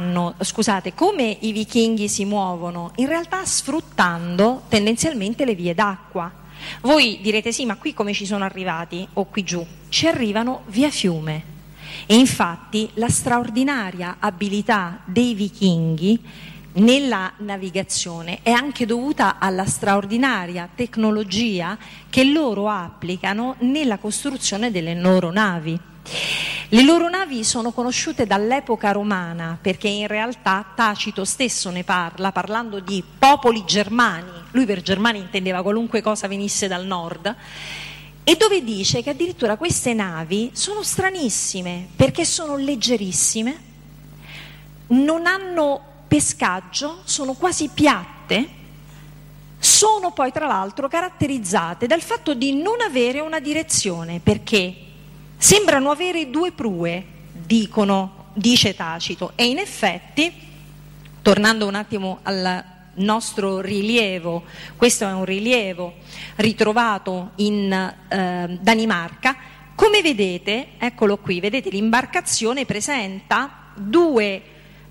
i vichinghi si muovono? In realtà sfruttando tendenzialmente le vie d'acqua. Voi direte sì, ma qui come ci sono arrivati? O qui giù? Ci arrivano via fiume. E infatti la straordinaria abilità dei vichinghi nella navigazione è anche dovuta alla straordinaria tecnologia che loro applicano nella costruzione delle loro navi. Le loro navi sono conosciute dall'epoca romana perché in realtà Tacito stesso ne parla, parlando di popoli germani. Lui per germani intendeva qualunque cosa venisse dal nord, e dove dice che addirittura queste navi sono stranissime perché sono leggerissime, non hanno pescaggio, sono quasi piatte, sono poi tra l'altro caratterizzate dal fatto di non avere una direzione, perché sembrano avere due prue, dice Tacito. E in effetti, tornando un attimo al nostro rilievo, questo è un rilievo ritrovato in Danimarca, come vedete, eccolo qui, vedete l'imbarcazione presenta due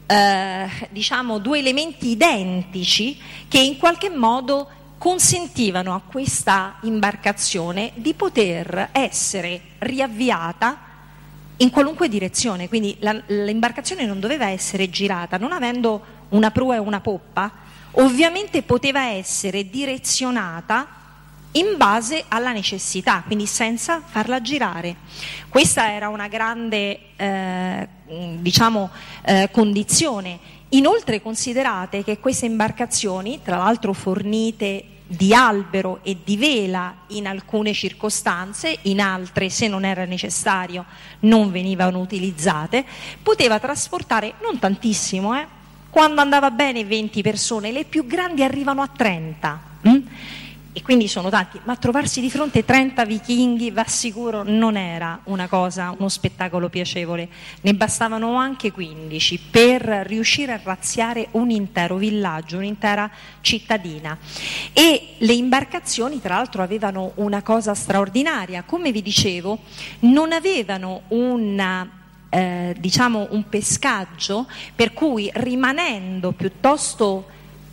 elementi identici che in qualche modo consentivano a questa imbarcazione di poter essere riavviata in qualunque direzione. Quindi l'imbarcazione non doveva essere girata, non avendo una prua e una poppa, ovviamente poteva essere direzionata in base alla necessità, quindi senza farla girare. Questa era una grande condizione. Inoltre considerate che queste imbarcazioni, tra l'altro fornite di albero e di vela in alcune circostanze, in altre, se non era necessario, non venivano utilizzate. Poteva trasportare, non tantissimo, quando andava bene 20 persone, le più grandi arrivano a 30. E quindi sono tanti, ma trovarsi di fronte 30 vichinghi, va sicuro, non era una cosa, uno spettacolo piacevole. Ne bastavano anche 15 per riuscire a razziare un intero villaggio, un'intera cittadina. E le imbarcazioni, tra l'altro, avevano una cosa straordinaria. Come vi dicevo, non avevano un pescaggio per cui, rimanendo piuttosto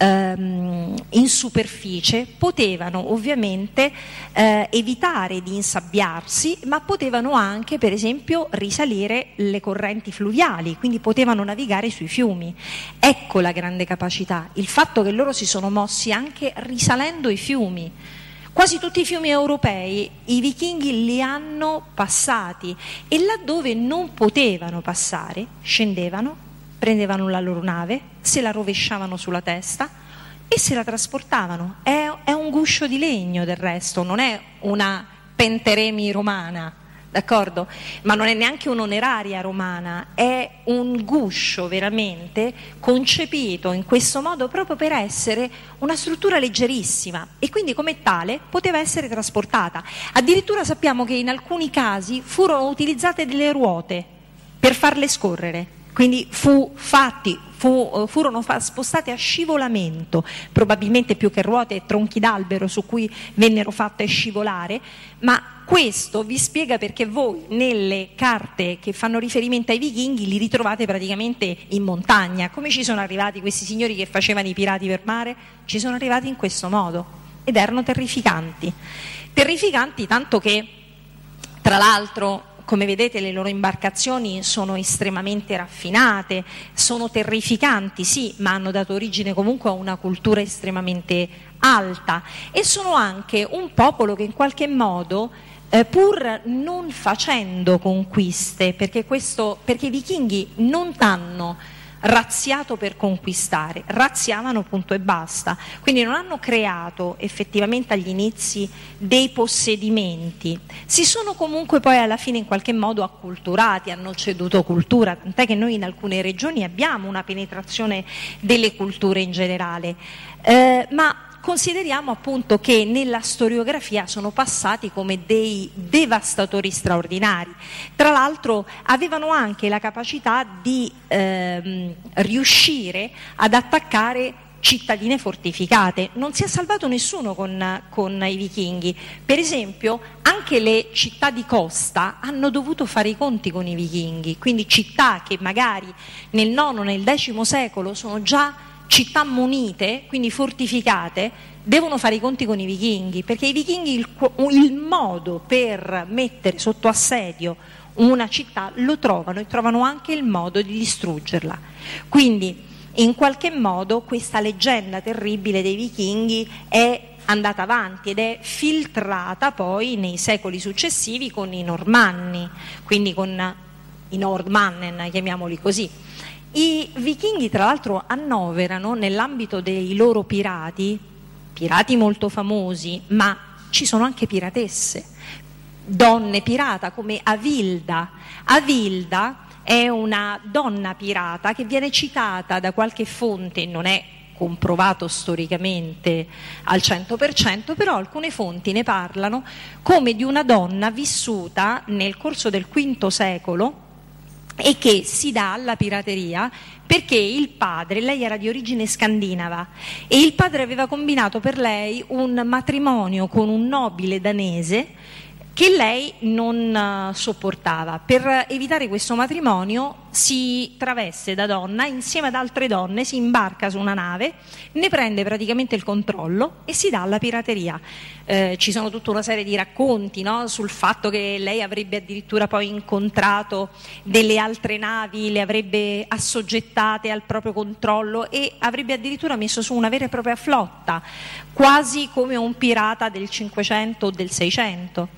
in superficie, potevano ovviamente evitare di insabbiarsi, ma potevano anche, per esempio, risalire le correnti fluviali, quindi potevano navigare sui fiumi. Ecco la grande capacità, il fatto che loro si sono mossi anche risalendo i fiumi. Quasi tutti i fiumi europei i vichinghi li hanno passati, e laddove non potevano passare scendevano, prendevano la loro nave, se la rovesciavano sulla testa e se la trasportavano. È un guscio di legno, del resto, non è una penteremi romana, d'accordo? Ma non è neanche un'oneraria romana, è un guscio veramente concepito in questo modo proprio per essere una struttura leggerissima, e quindi come tale poteva essere trasportata. Addirittura sappiamo che in alcuni casi furono utilizzate delle ruote per farle scorrere. Quindi furono spostate a scivolamento, probabilmente più che ruote, tronchi d'albero su cui vennero fatte scivolare, ma questo vi spiega perché voi nelle carte che fanno riferimento ai vichinghi li ritrovate praticamente in montagna. Come ci sono arrivati questi signori che facevano i pirati per mare? Ci sono arrivati in questo modo, ed erano terrificanti. Terrificanti tanto che, tra l'altro, come vedete, le loro imbarcazioni sono estremamente raffinate, sono terrificanti, sì, ma hanno dato origine comunque a una cultura estremamente alta, e sono anche un popolo che in qualche modo, pur non facendo conquiste, perché i vichinghi non hanno razziato per conquistare, razziavano punto e basta, quindi non hanno creato effettivamente agli inizi dei possedimenti, si sono comunque poi alla fine in qualche modo acculturati, hanno ceduto cultura, tant'è che noi in alcune regioni abbiamo una penetrazione delle culture in generale, ma consideriamo appunto che nella storiografia sono passati come dei devastatori straordinari. Tra l'altro avevano anche la capacità di riuscire ad attaccare cittadine fortificate. Non si è salvato nessuno con i vichinghi. Per esempio, anche le città di costa hanno dovuto fare i conti con i vichinghi, quindi città che magari nel IX, nel X secolo sono già città munite, quindi fortificate, devono fare i conti con i vichinghi, perché i vichinghi il modo per mettere sotto assedio una città lo trovano, e trovano anche il modo di distruggerla. Quindi in qualche modo questa leggenda terribile dei vichinghi è andata avanti ed è filtrata poi nei secoli successivi con i normanni, quindi con i Nordmannen, chiamiamoli così. I vichinghi tra l'altro annoverano nell'ambito dei loro pirati molto famosi, ma ci sono anche piratesse, donne pirata come Avilda. Avilda è una donna pirata che viene citata da qualche fonte, non è comprovato storicamente al 100%, però alcune fonti ne parlano come di una donna vissuta nel corso del V secolo e che si dà alla pirateria perché il padre, lei era di origine scandinava, e il padre aveva combinato per lei un matrimonio con un nobile danese che lei non sopportava. Per evitare questo matrimonio si traveste da donna, insieme ad altre donne si imbarca su una nave, ne prende praticamente il controllo e si dà alla pirateria. Ci sono tutta una serie di racconti, no, sul fatto che lei avrebbe addirittura poi incontrato delle altre navi, le avrebbe assoggettate al proprio controllo e avrebbe addirittura messo su una vera e propria flotta, quasi come un pirata del 500 o del 600,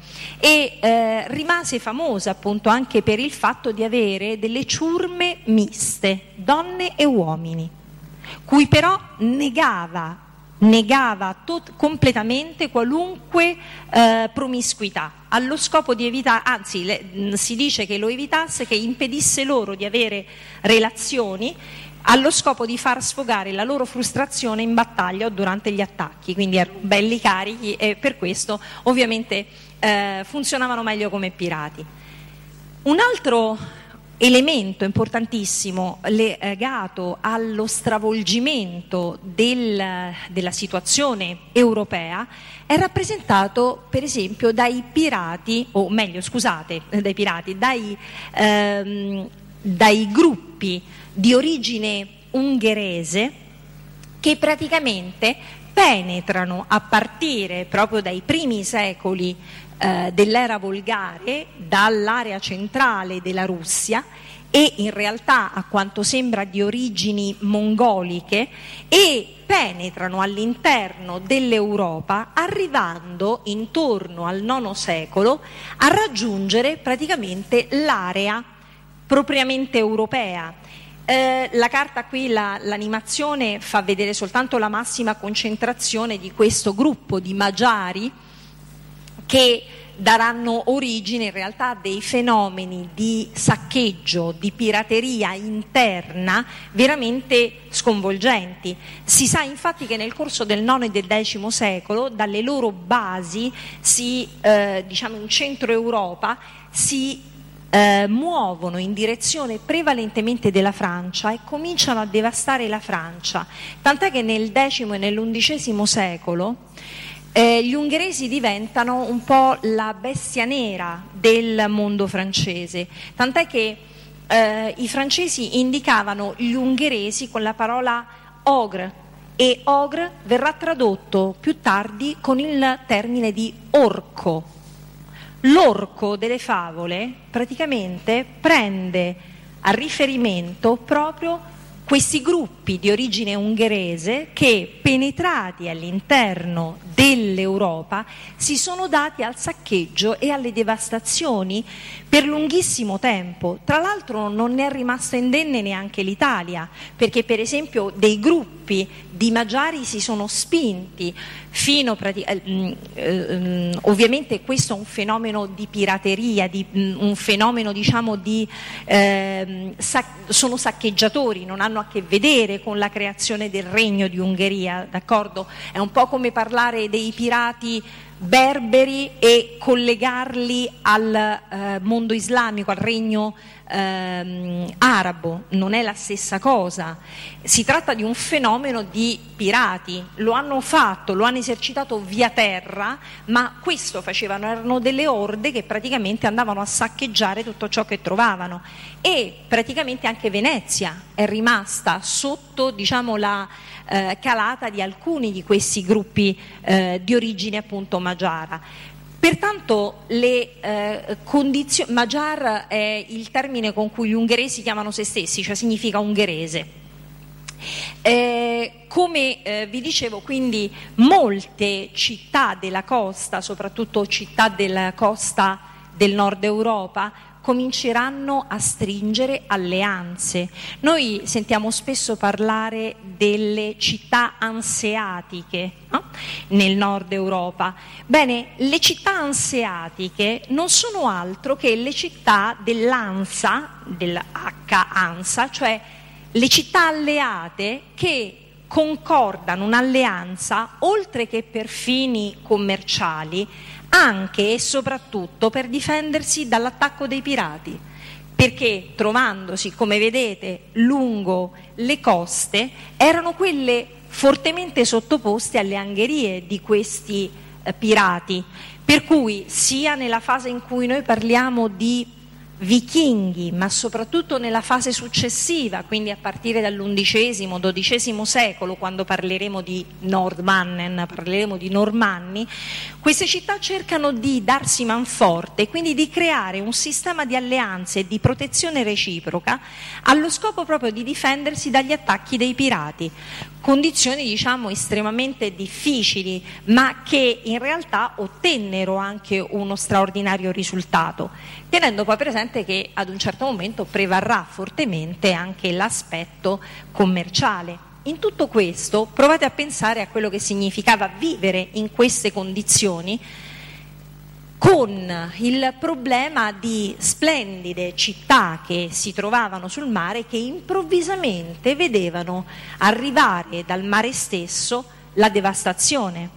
e rimase famosa appunto anche per il fatto di avere delle miste, donne e uomini, cui però negava negava completamente qualunque promiscuità, allo scopo di evitare, anzi si dice che lo evitasse, che impedisse loro di avere relazioni, allo scopo di far sfogare la loro frustrazione in battaglia o durante gli attacchi, quindi erano belli carichi e per questo ovviamente funzionavano meglio come pirati. Un altro elemento importantissimo legato allo stravolgimento della situazione europea è rappresentato per esempio dai pirati, o meglio scusate, dai gruppi di origine ungherese che praticamente penetrano a partire proprio dai primi secoli dell'era volgare dall'area centrale della Russia e in realtà a quanto sembra di origini mongoliche e penetrano all'interno dell'Europa arrivando intorno al IX secolo a raggiungere praticamente l'area propriamente europea. La carta qui, l'animazione fa vedere soltanto la massima concentrazione di questo gruppo di magiari che daranno origine in realtà a dei fenomeni di saccheggio, di pirateria interna veramente sconvolgenti. Si sa infatti che nel corso del IX e del X secolo dalle loro basi diciamo in centro Europa si muovono in direzione prevalentemente della Francia e cominciano a devastare la Francia, tant'è che nel X e nell'XI secolo gli ungheresi diventano un po' la bestia nera del mondo francese, tant'è che i francesi indicavano gli ungheresi con la parola ogre, e ogre verrà tradotto più tardi con il termine di orco. L'orco delle favole praticamente prende a riferimento proprio questi gruppi di origine ungherese che, penetrati all'interno dell'Europa, si sono dati al saccheggio e alle devastazioni per lunghissimo tempo. Tra l'altro non ne è rimasta indenne neanche l'Italia, perché per esempio dei gruppi di magiari si sono spinti fino ovviamente questo è un fenomeno di pirateria, un fenomeno diciamo di sono saccheggiatori, non hanno a che vedere con la creazione del regno di Ungheria, d'accordo? È un po' come parlare dei pirati berberi e collegarli al mondo islamico, al regno arabo, non è la stessa cosa. Si tratta di un fenomeno di pirati, lo hanno fatto, lo hanno esercitato via terra, ma questo facevano, erano delle orde che praticamente andavano a saccheggiare tutto ciò che trovavano e praticamente anche Venezia è rimasta sotto diciamo la calata di alcuni di questi gruppi di origine appunto magiara. Pertanto Magyar è il termine con cui gli ungheresi chiamano se stessi, cioè significa ungherese. Come vi dicevo, quindi molte città della costa, soprattutto città della costa del nord Europa, cominceranno a stringere alleanze. Noi sentiamo spesso parlare delle città anseatiche, no? Nel nord Europa. Bene, le città anseatiche non sono altro che le città dell'ANSA, dell'H-ANSA, cioè le città alleate che concordano un'alleanza oltre che per fini commerciali anche e soprattutto per difendersi dall'attacco dei pirati, perché trovandosi, come vedete, lungo le coste, erano quelle fortemente sottoposte alle angherie di questi pirati, per cui sia nella fase in cui noi parliamo di vichinghi, ma soprattutto nella fase successiva, quindi a partire dall'XI-XII secolo, quando parleremo di Nordmannen, parleremo di Normanni, queste città cercano di darsi manforte e quindi di creare un sistema di alleanze e di protezione reciproca allo scopo proprio di difendersi dagli attacchi dei pirati. Condizioni diciamo estremamente difficili, ma che in realtà ottennero anche uno straordinario risultato, tenendo poi presente che ad un certo momento prevarrà fortemente anche l'aspetto commerciale. In tutto questo provate a pensare a quello che significava vivere in queste condizioni, con il problema di splendide città che si trovavano sul mare, che improvvisamente vedevano arrivare dal mare stesso la devastazione.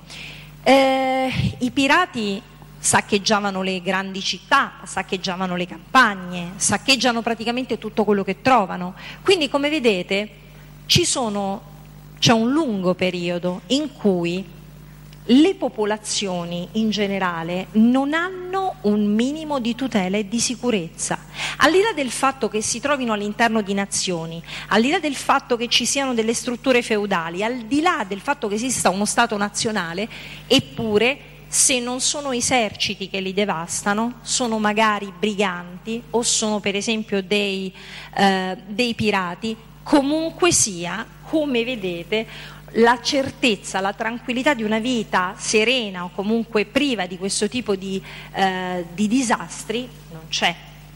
I pirati saccheggiavano le grandi città, saccheggiavano le campagne, saccheggiano praticamente tutto quello che trovano. Quindi, come vedete, c'è un lungo periodo in cui le popolazioni in generale non hanno un minimo di tutela e di sicurezza. Al di là del fatto che si trovino all'interno di nazioni, al di là del fatto che ci siano delle strutture feudali, al di là del fatto che esista uno Stato nazionale, eppure se non sono eserciti che li devastano, sono magari briganti o sono per esempio dei pirati. Comunque sia, come vedete, la certezza, la tranquillità di una vita serena o comunque priva di questo tipo di disastri non c'è.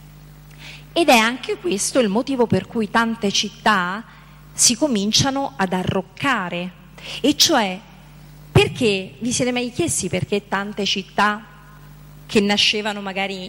Ed è anche questo il motivo per cui tante città si cominciano ad arroccare, e cioè, perché vi siete mai chiesti perché tante città che nascevano magari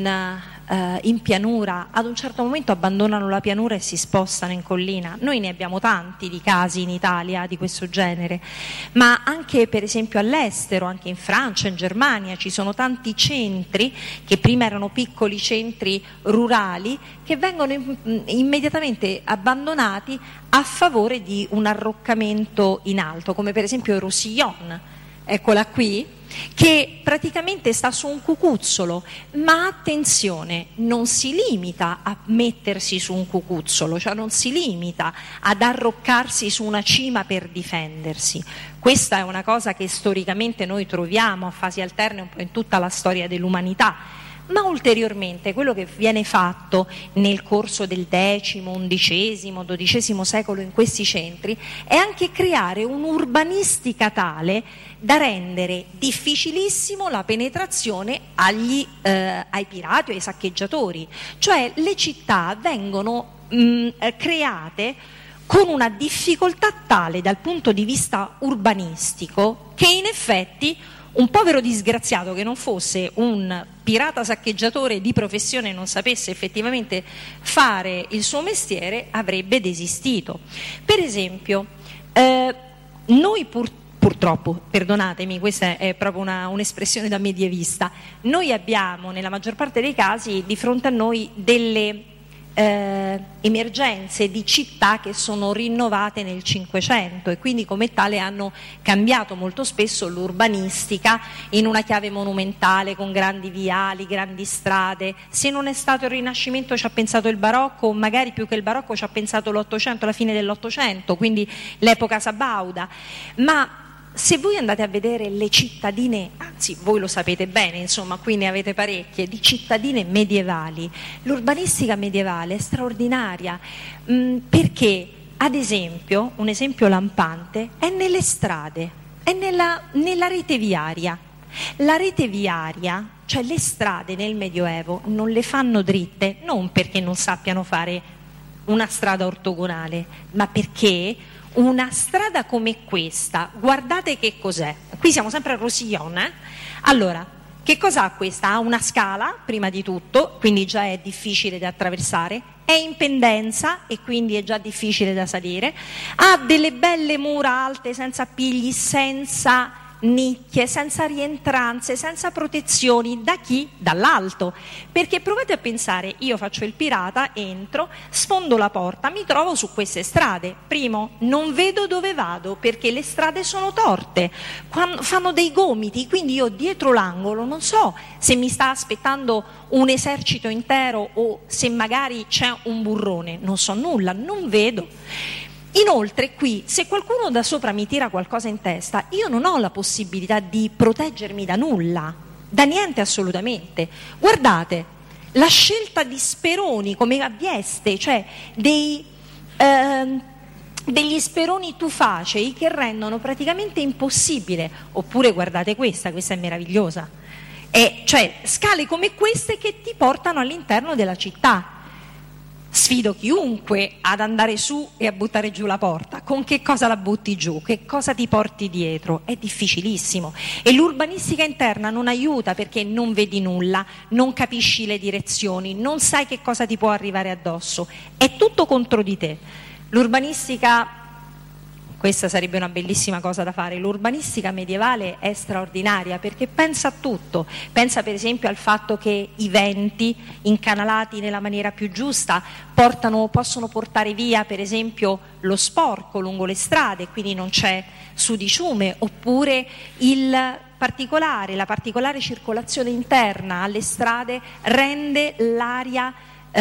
in pianura ad un certo momento abbandonano la pianura e si spostano in collina? Noi ne abbiamo tanti di casi in Italia di questo genere, ma anche per esempio all'estero, anche in Francia, in Germania ci sono tanti centri che prima erano piccoli centri rurali che vengono immediatamente abbandonati a favore di un arroccamento in alto, come per esempio Roussillon, eccola qui, che praticamente sta su un cucuzzolo, ma attenzione, non si limita a mettersi su un cucuzzolo, cioè non si limita ad arroccarsi su una cima per difendersi. Questa è una cosa che storicamente noi troviamo a fasi alterne un po' in tutta la storia dell'umanità. Ma ulteriormente quello che viene fatto nel corso del X, XI, XII secolo in questi centri è anche creare un'urbanistica tale da rendere difficilissimo la penetrazione ai pirati o ai saccheggiatori. Cioè le città vengono create con una difficoltà tale dal punto di vista urbanistico che in effetti un povero disgraziato che non fosse un pirata saccheggiatore di professione e non sapesse effettivamente fare il suo mestiere avrebbe desistito. Per esempio, noi purtroppo, perdonatemi, questa è proprio un'espressione da medievista, noi abbiamo nella maggior parte dei casi di fronte a noi delle emergenze di città che sono rinnovate nel Cinquecento e quindi come tale hanno cambiato molto spesso l'urbanistica in una chiave monumentale con grandi viali, grandi strade. Se non è stato il Rinascimento ci ha pensato il Barocco, o magari più che il Barocco ci ha pensato l'Ottocento, la fine dell'Ottocento, quindi l'epoca sabauda. Ma se voi andate a vedere le cittadine, anzi voi lo sapete bene, insomma qui ne avete parecchie, di cittadine medievali, l'urbanistica medievale è straordinaria, perché ad esempio, un esempio lampante, è nelle strade, è nella rete viaria. La rete viaria, cioè le strade nel Medioevo non le fanno dritte, non perché non sappiano fare una strada ortogonale, ma perché una strada come questa, guardate che cos'è, qui siamo sempre a Roussillon, allora, che cos'ha questa? Ha una scala, prima di tutto, quindi già è difficile da attraversare, è in pendenza e quindi è già difficile da salire, ha delle belle mura alte senza appigli, senza nicchie, senza rientranze, senza protezioni. Da chi? Dall'alto. Perché provate a pensare, io faccio il pirata, entro, sfondo la porta, mi trovo su queste strade. Primo, non vedo dove vado perché le strade sono torte, fanno dei gomiti, quindi io dietro l'angolo non so se mi sta aspettando un esercito intero o se magari c'è un burrone, non so nulla, non vedo. Inoltre qui, se qualcuno da sopra mi tira qualcosa in testa, io non ho la possibilità di proteggermi da nulla, da niente assolutamente. Guardate, la scelta di speroni come a Vieste, cioè degli speroni tufacei che rendono praticamente impossibile, oppure guardate questa è meravigliosa, cioè scale come queste che ti portano all'interno della città. Sfido chiunque ad andare su e a buttare giù la porta. Con che cosa la butti giù? Che cosa ti porti dietro? È difficilissimo. E l'urbanistica interna non aiuta perché non vedi nulla, non capisci le direzioni, non sai che cosa ti può arrivare addosso. È tutto contro di te. L'urbanistica, questa sarebbe una bellissima cosa da fare, l'urbanistica medievale è straordinaria perché pensa a tutto, pensa per esempio al fatto che i venti incanalati nella maniera più giusta possono portare via per esempio lo sporco lungo le strade, quindi non c'è sudiciume, oppure la particolare circolazione interna alle strade rende l'aria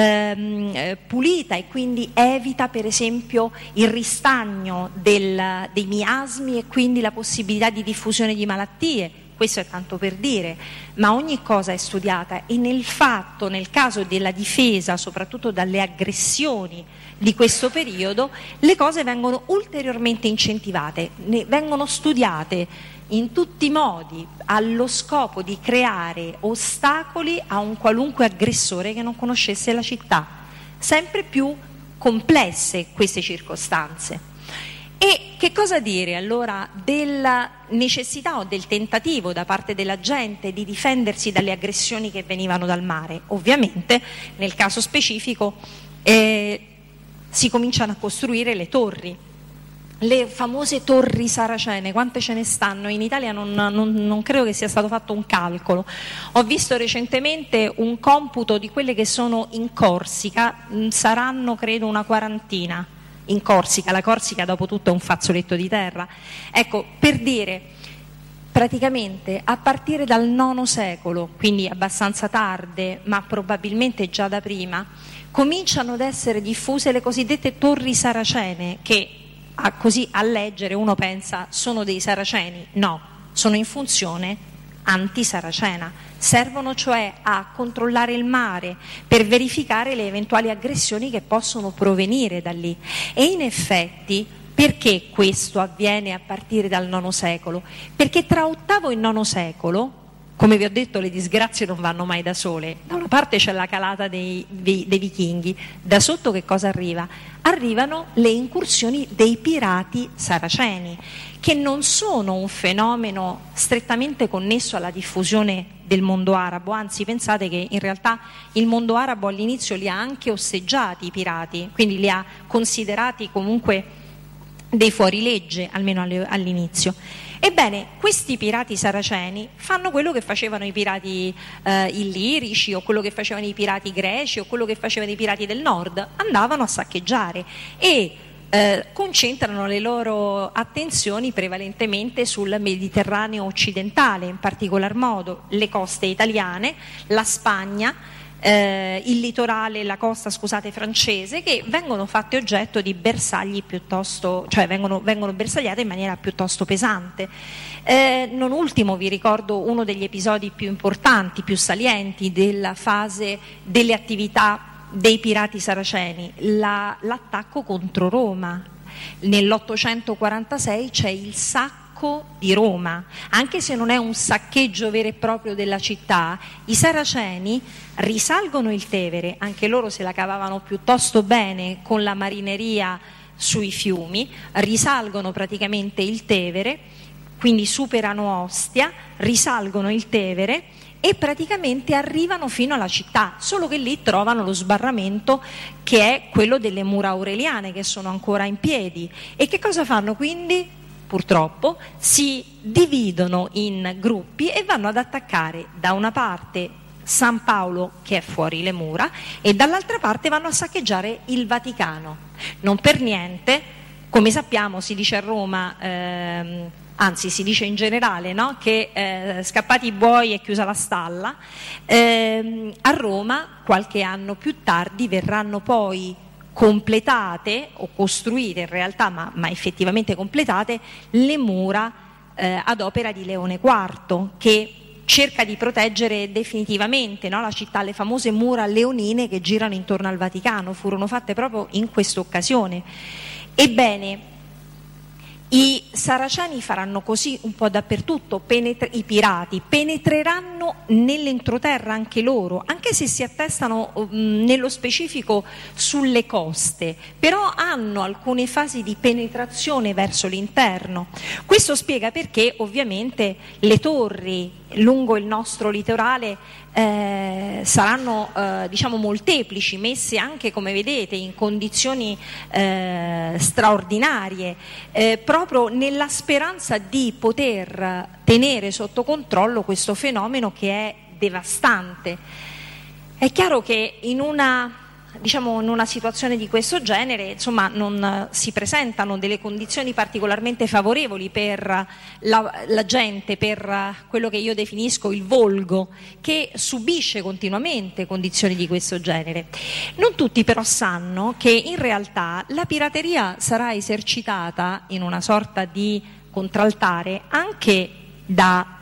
pulita e quindi evita per esempio il ristagno dei miasmi e quindi la possibilità di diffusione di malattie. Questo è tanto per dire, ma ogni cosa è studiata e nel caso della difesa, soprattutto dalle aggressioni di questo periodo, le cose vengono ulteriormente incentivate, vengono studiate in tutti i modi allo scopo di creare ostacoli a un qualunque aggressore che non conoscesse la città. Sempre più complesse queste circostanze. E che cosa dire allora della necessità o del tentativo da parte della gente di difendersi dalle aggressioni che venivano dal mare? Ovviamente nel caso specifico si cominciano a costruire le torri. Le famose torri saracene, quante ce ne stanno? In Italia non credo che sia stato fatto un calcolo. Ho visto recentemente un computo di quelle che sono in Corsica, saranno credo una quarantina in Corsica. La Corsica dopo tutto è un fazzoletto di terra. Ecco, per dire, praticamente a partire dal IX secolo, quindi abbastanza tarde, ma probabilmente già da prima, cominciano ad essere diffuse le cosiddette torri saracene che così a leggere uno pensa sono dei saraceni, no, sono in funzione anti-saracena, servono cioè a controllare il mare per verificare le eventuali aggressioni che possono provenire da lì. E in effetti perché questo avviene a partire dal IX secolo? Perché tra VIII e IX secolo, come vi ho detto, le disgrazie non vanno mai da sole. Da una parte c'è la calata dei vichinghi, da sotto che cosa arriva? Arrivano le incursioni dei pirati saraceni, che non sono un fenomeno strettamente connesso alla diffusione del mondo arabo, anzi pensate che in realtà il mondo arabo all'inizio li ha anche osteggiati i pirati, quindi li ha considerati comunque dei fuorilegge, almeno all'inizio. Ebbene, questi pirati saraceni fanno quello che facevano i pirati illirici o quello che facevano i pirati greci o quello che facevano i pirati del nord, andavano a saccheggiare e concentrano le loro attenzioni prevalentemente sul Mediterraneo occidentale, in particolar modo le coste italiane, la Spagna, il litorale, la costa francese, che vengono fatte oggetto di bersagli piuttosto, cioè vengono bersagliate in maniera piuttosto pesante. Non ultimo vi ricordo uno degli episodi più importanti, più salienti della fase delle attività dei pirati saraceni, l'attacco contro Roma. Nell'846 c'è il sacco di Roma, anche se non è un saccheggio vero e proprio della città, i saraceni risalgono il Tevere, anche loro se la cavavano piuttosto bene con la marineria sui fiumi, risalgono praticamente il Tevere, quindi superano Ostia, risalgono il Tevere e praticamente arrivano fino alla città, solo che lì trovano lo sbarramento che è quello delle mura aureliane che sono ancora in piedi. E che cosa fanno quindi? Purtroppo si dividono in gruppi e vanno ad attaccare da una parte San Paolo, che è fuori le mura, e dall'altra parte vanno a saccheggiare il Vaticano. Non per niente, come sappiamo, si dice a Roma, anzi si dice in generale, no? Che scappati i buoi e chiusa la stalla. A Roma qualche anno più tardi verranno poi completate o costruite in realtà, ma effettivamente completate, le mura ad opera di Leone IV, che cerca di proteggere definitivamente, no, la città. Le famose mura leonine che girano intorno al Vaticano furono fatte proprio in questa occasione. Ebbene, I saraceni faranno così un po' dappertutto, i pirati penetreranno nell'entroterra anche loro, anche se si attestano nello specifico sulle coste, però hanno alcune fasi di penetrazione verso l'interno. Questo spiega perché ovviamente le torri lungo il nostro litorale saranno diciamo molteplici, messe anche, come vedete, in condizioni straordinarie, proprio nella speranza di poter tenere sotto controllo questo fenomeno che è devastante. È chiaro che in una situazione di questo genere, insomma, non si presentano delle condizioni particolarmente favorevoli per la gente, per quello che io definisco il volgo, che subisce continuamente condizioni di questo genere. Non tutti però sanno che in realtà la pirateria sarà esercitata in una sorta di contraltare anche da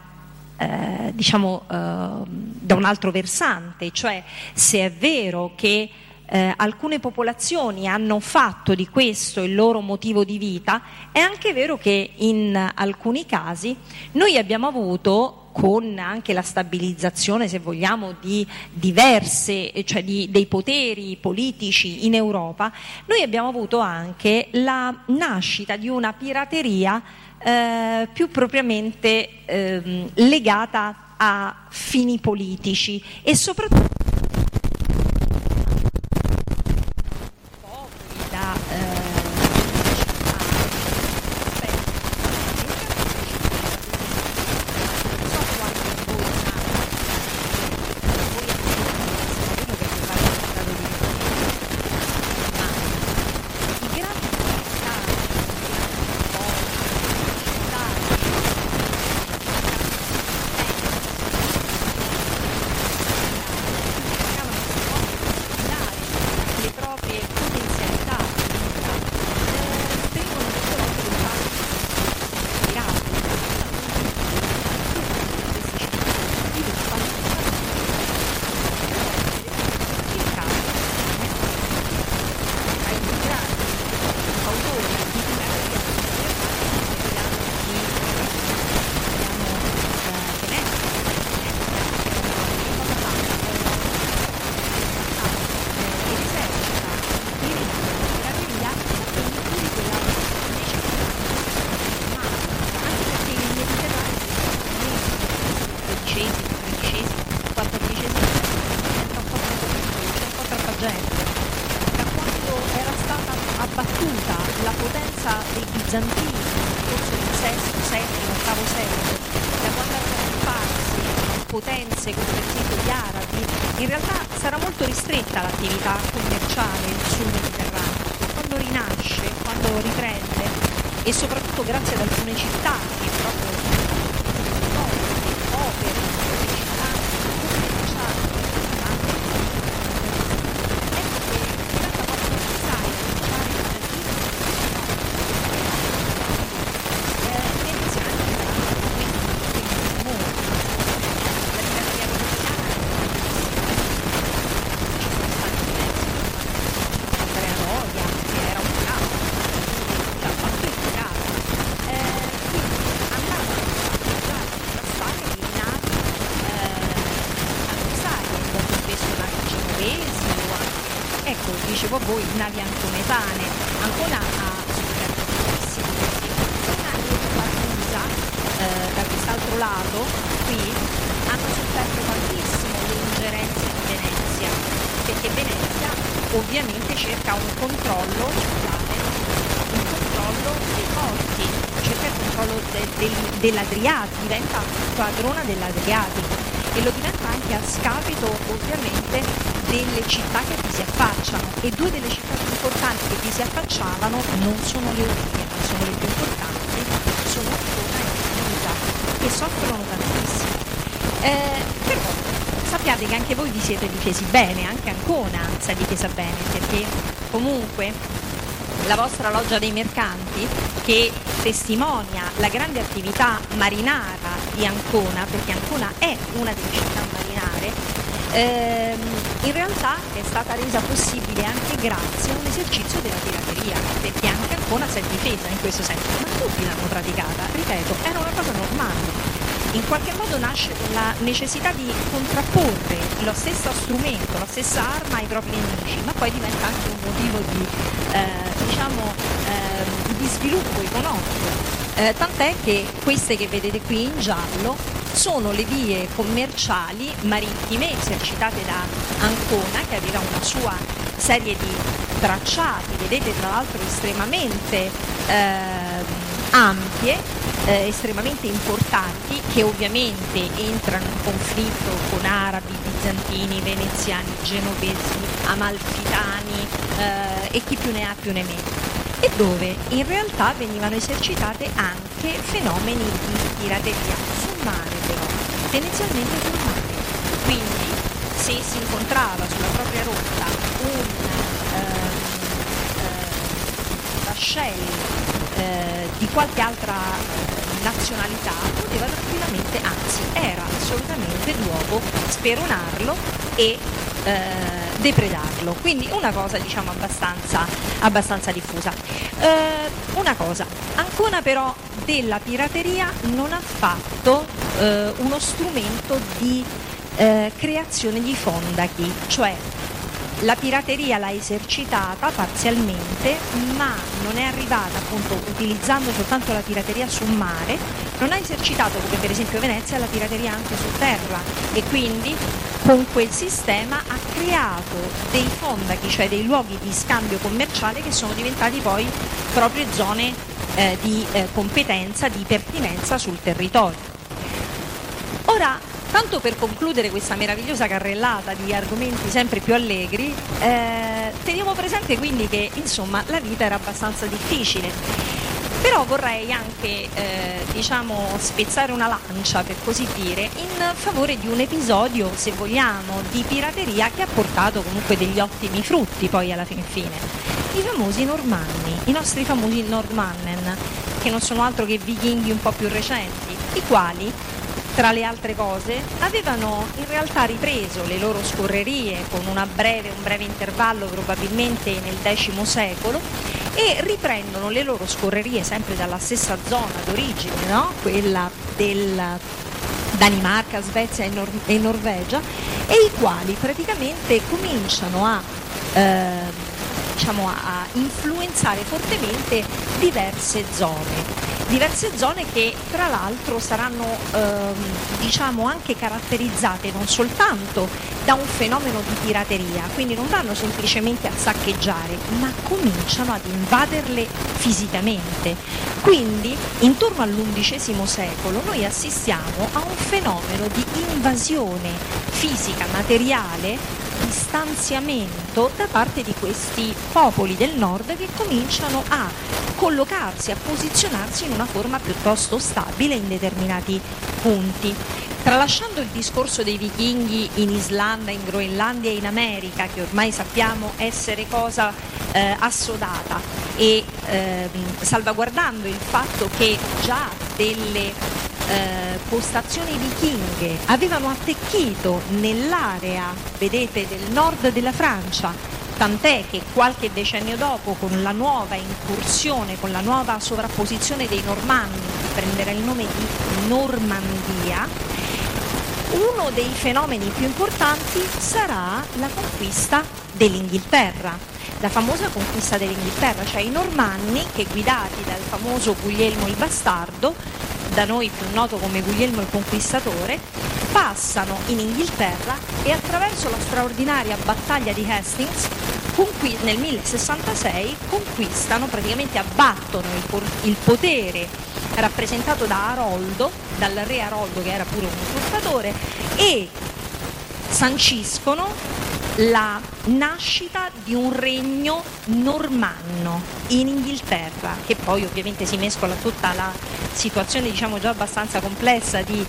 un altro versante, cioè se è vero che alcune popolazioni hanno fatto di questo il loro motivo di vita, è anche vero che in alcuni casi noi abbiamo avuto, con anche la stabilizzazione, se vogliamo, di diverse, cioè dei poteri politici in Europa, noi abbiamo avuto anche la nascita di una pirateria più propriamente legata a fini politici e soprattutto potenze come per esempio gli arabi, in realtà sarà molto ristretta l'attività commerciale sul Mediterraneo. Quando rinasce, quando riprende, e soprattutto grazie ad alcune città che proprio operano le città commerciali, ecco che diventa proprio necessario cominciare ad dicevo a voi, navi anconetane. Ancona ha sofferto tantissimo, Ancona e Ragusa, da quest'altro lato, qui, hanno sofferto tantissimo le ingerenze di Venezia, perché Venezia ovviamente cerca un controllo, dei porti, cerca il controllo dell'Adriatico, diventa padrona dell'Adriatico e lo diventa anche a scapito ovviamente delle città che vi si affacciano, e due delle città più importanti che vi si affacciavano non sono le ultime, ma sono le più importanti, sono Ancona e Ragusa, che soffrono tantissimo. Però sappiate che anche voi vi siete difesi bene, anche Ancona si è difesa bene, perché comunque la vostra loggia dei mercanti, che testimonia la grande attività marinara di Ancona, perché Ancona è una delle città marinare, in realtà è stata resa possibile anche grazie a un esercizio della pirateria, perché anche Ancona si è difesa in questo senso, ma tutti l'hanno praticata, ripeto, era una cosa normale. In qualche modo nasce la necessità di contrapporre lo stesso strumento, la stessa arma ai propri nemici, ma poi diventa anche un motivo di sviluppo economico. Tant'è che queste che vedete qui in giallo sono le vie commerciali marittime esercitate da Ancona, che aveva una sua serie di tracciati, vedete tra l'altro estremamente ampie, estremamente importanti, che ovviamente entrano in conflitto con arabi, bizantini, veneziani, genovesi, amalfitani e chi più ne ha più ne metta, e dove in realtà venivano esercitate anche fenomeni di pirateria sul mare, però tendenzialmente sul mare. Quindi se si incontrava sulla propria rotta un vascello di qualche altra nazionalità, poteva tranquillamente, anzi era assolutamente d'uopo, speronarlo e depredarlo. Quindi una cosa diciamo abbastanza diffusa. Una cosa, Ancona però della pirateria non ha fatto uno strumento di creazione di fondachi, cioè la pirateria l'ha esercitata parzialmente, ma non è arrivata, appunto, utilizzando soltanto la pirateria sul mare, non ha esercitato, come per esempio Venezia, la pirateria anche su terra, e quindi con quel sistema ha creato dei fondachi, cioè dei luoghi di scambio commerciale che sono diventati poi proprio zone di competenza, di pertinenza sul territorio. Ora, tanto per concludere questa meravigliosa carrellata di argomenti sempre più allegri, teniamo presente quindi che insomma la vita era abbastanza difficile, però vorrei anche spezzare una lancia, per così dire, in favore di un episodio, se vogliamo, di pirateria che ha portato comunque degli ottimi frutti poi alla fine. I famosi normanni, i nostri famosi Nordmannen, che non sono altro che vichinghi un po' più recenti, i quali, tra le altre cose, avevano in realtà ripreso le loro scorrerie con un breve intervallo, probabilmente nel X secolo, e riprendono le loro scorrerie sempre dalla stessa zona d'origine, no? Quella del Danimarca, Svezia e Norvegia, e i quali praticamente cominciano a influenzare fortemente diverse zone che tra l'altro saranno anche caratterizzate non soltanto da un fenomeno di pirateria, quindi non vanno semplicemente a saccheggiare, ma cominciano ad invaderle fisicamente. Quindi intorno all'XI secolo noi assistiamo a un fenomeno di invasione fisica, materiale, di stanziamento da parte di questi popoli del nord, che cominciano a collocarsi, a posizionarsi in una forma piuttosto stabile in determinati punti. Tralasciando il discorso dei vichinghi in Islanda, in Groenlandia e in America, che ormai sappiamo essere cosa assodata, e salvaguardando il fatto che già delle postazioni vichinghe avevano attecchito nell'area, vedete, del nord della Francia, tant'è che qualche decennio dopo, con la nuova incursione, con la nuova sovrapposizione dei normanni, prenderà il nome di Normandia, uno dei fenomeni più importanti sarà la conquista dell'Inghilterra, la famosa conquista dell'Inghilterra, cioè i normanni che, guidati dal famoso Guglielmo il Bastardo, da noi più noto come Guglielmo il Conquistatore, passano in Inghilterra e attraverso la straordinaria battaglia di Hastings nel 1066 conquistano, praticamente abbattono il potere rappresentato da Aroldo, dal re Aroldo, che era pure un usurpatore, e sanciscono la nascita di un regno normanno in Inghilterra, che poi ovviamente si mescola tutta la situazione, diciamo, già abbastanza complessa di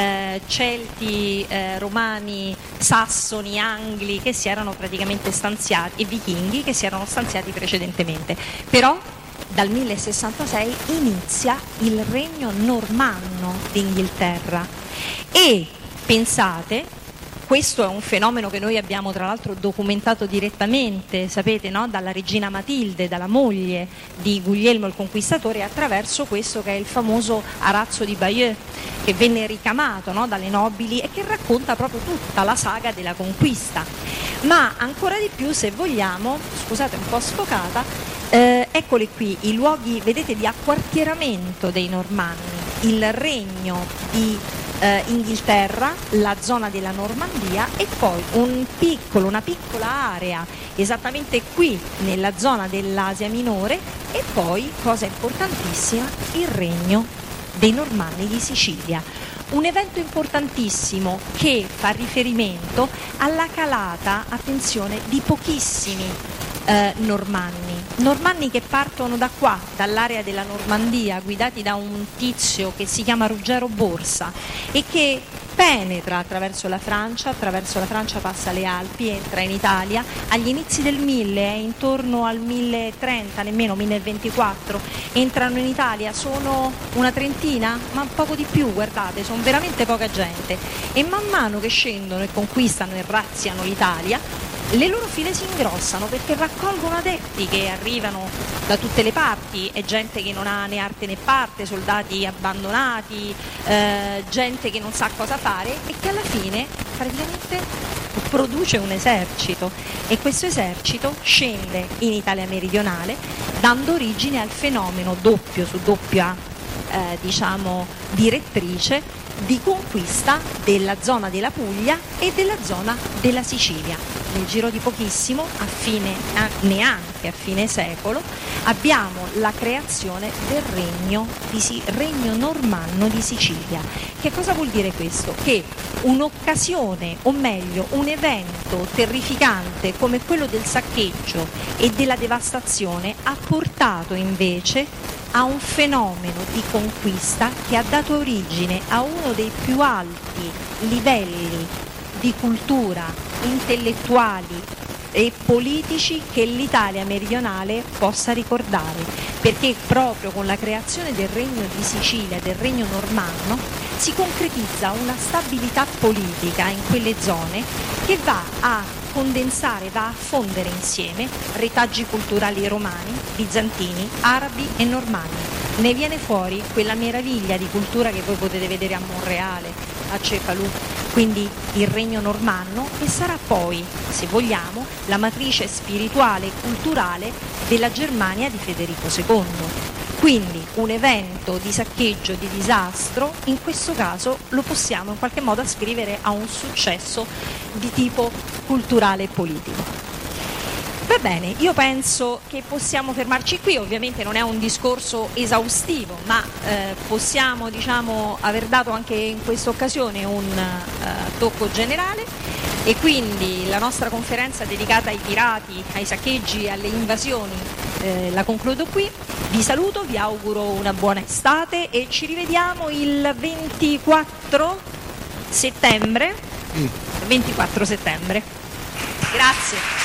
Celti, Romani, Sassoni, Angli, che si erano praticamente stanziati, e Vichinghi che si erano stanziati precedentemente. Però dal 1066 inizia il regno normanno d'Inghilterra, e pensate, questo è un fenomeno che noi abbiamo tra l'altro documentato direttamente, sapete, no? Dalla regina Matilde, dalla moglie di Guglielmo il Conquistatore, attraverso questo che è il famoso arazzo di Bayeux, che venne ricamato, no? Dalle nobili e che racconta proprio tutta la saga della conquista. Ma ancora di più, se vogliamo, scusate un po' sfocata, eccoli qui i luoghi, vedete, di acquartieramento dei Normanni, il regno di Inghilterra, la zona della Normandia e poi una piccola area esattamente qui nella zona dell'Asia minore e poi, cosa importantissima, il regno dei Normanni di Sicilia. Un evento importantissimo che fa riferimento alla calata, attenzione, di pochissimi normanni che partono da qua, dall'area della Normandia, guidati da un tizio che si chiama Ruggero Borsa e che penetra attraverso la Francia passa le Alpi, entra in Italia agli inizi del 1000, intorno al 1030, nemmeno 1024, entrano in Italia, sono una trentina, ma poco di più, guardate, sono veramente poca gente, e man mano che scendono e conquistano e razziano l'Italia, le loro file si ingrossano perché raccolgono adepti che arrivano da tutte le parti, è gente che non ha né arte né parte, soldati abbandonati, gente che non sa cosa fare e che alla fine praticamente produce un esercito, e questo esercito scende in Italia meridionale dando origine al fenomeno doppio su doppia direttrice di conquista della zona della Puglia e della zona della Sicilia. Nel giro di pochissimo, neanche a fine secolo, abbiamo la creazione del regno normanno di Sicilia. Che cosa vuol dire questo? Che un'occasione, o meglio un evento terrificante come quello del saccheggio e della devastazione ha portato invece a un fenomeno di conquista che ha dato origine a uno dei più alti livelli di cultura, intellettuali e politici che l'Italia meridionale possa ricordare, perché proprio con la creazione del Regno di Sicilia, del Regno normanno, si concretizza una stabilità politica in quelle zone che va a condensare, va a fondere insieme retaggi culturali romani, bizantini, arabi e normanni. Ne viene fuori quella meraviglia di cultura che voi potete vedere a Monreale, a Cefalù, quindi il regno normanno, che sarà poi, se vogliamo, la matrice spirituale e culturale della Germania di Federico II. Quindi un evento di saccheggio, di disastro, in questo caso lo possiamo in qualche modo ascrivere a un successo di tipo culturale e politico. Va bene, io penso che possiamo fermarci qui, ovviamente non è un discorso esaustivo, ma possiamo aver dato anche in questa occasione un tocco generale, e quindi la nostra conferenza dedicata ai pirati, ai saccheggi e alle invasioni la concludo qui. Vi saluto, vi auguro una buona estate e ci rivediamo il 24 settembre. 24 settembre. Grazie.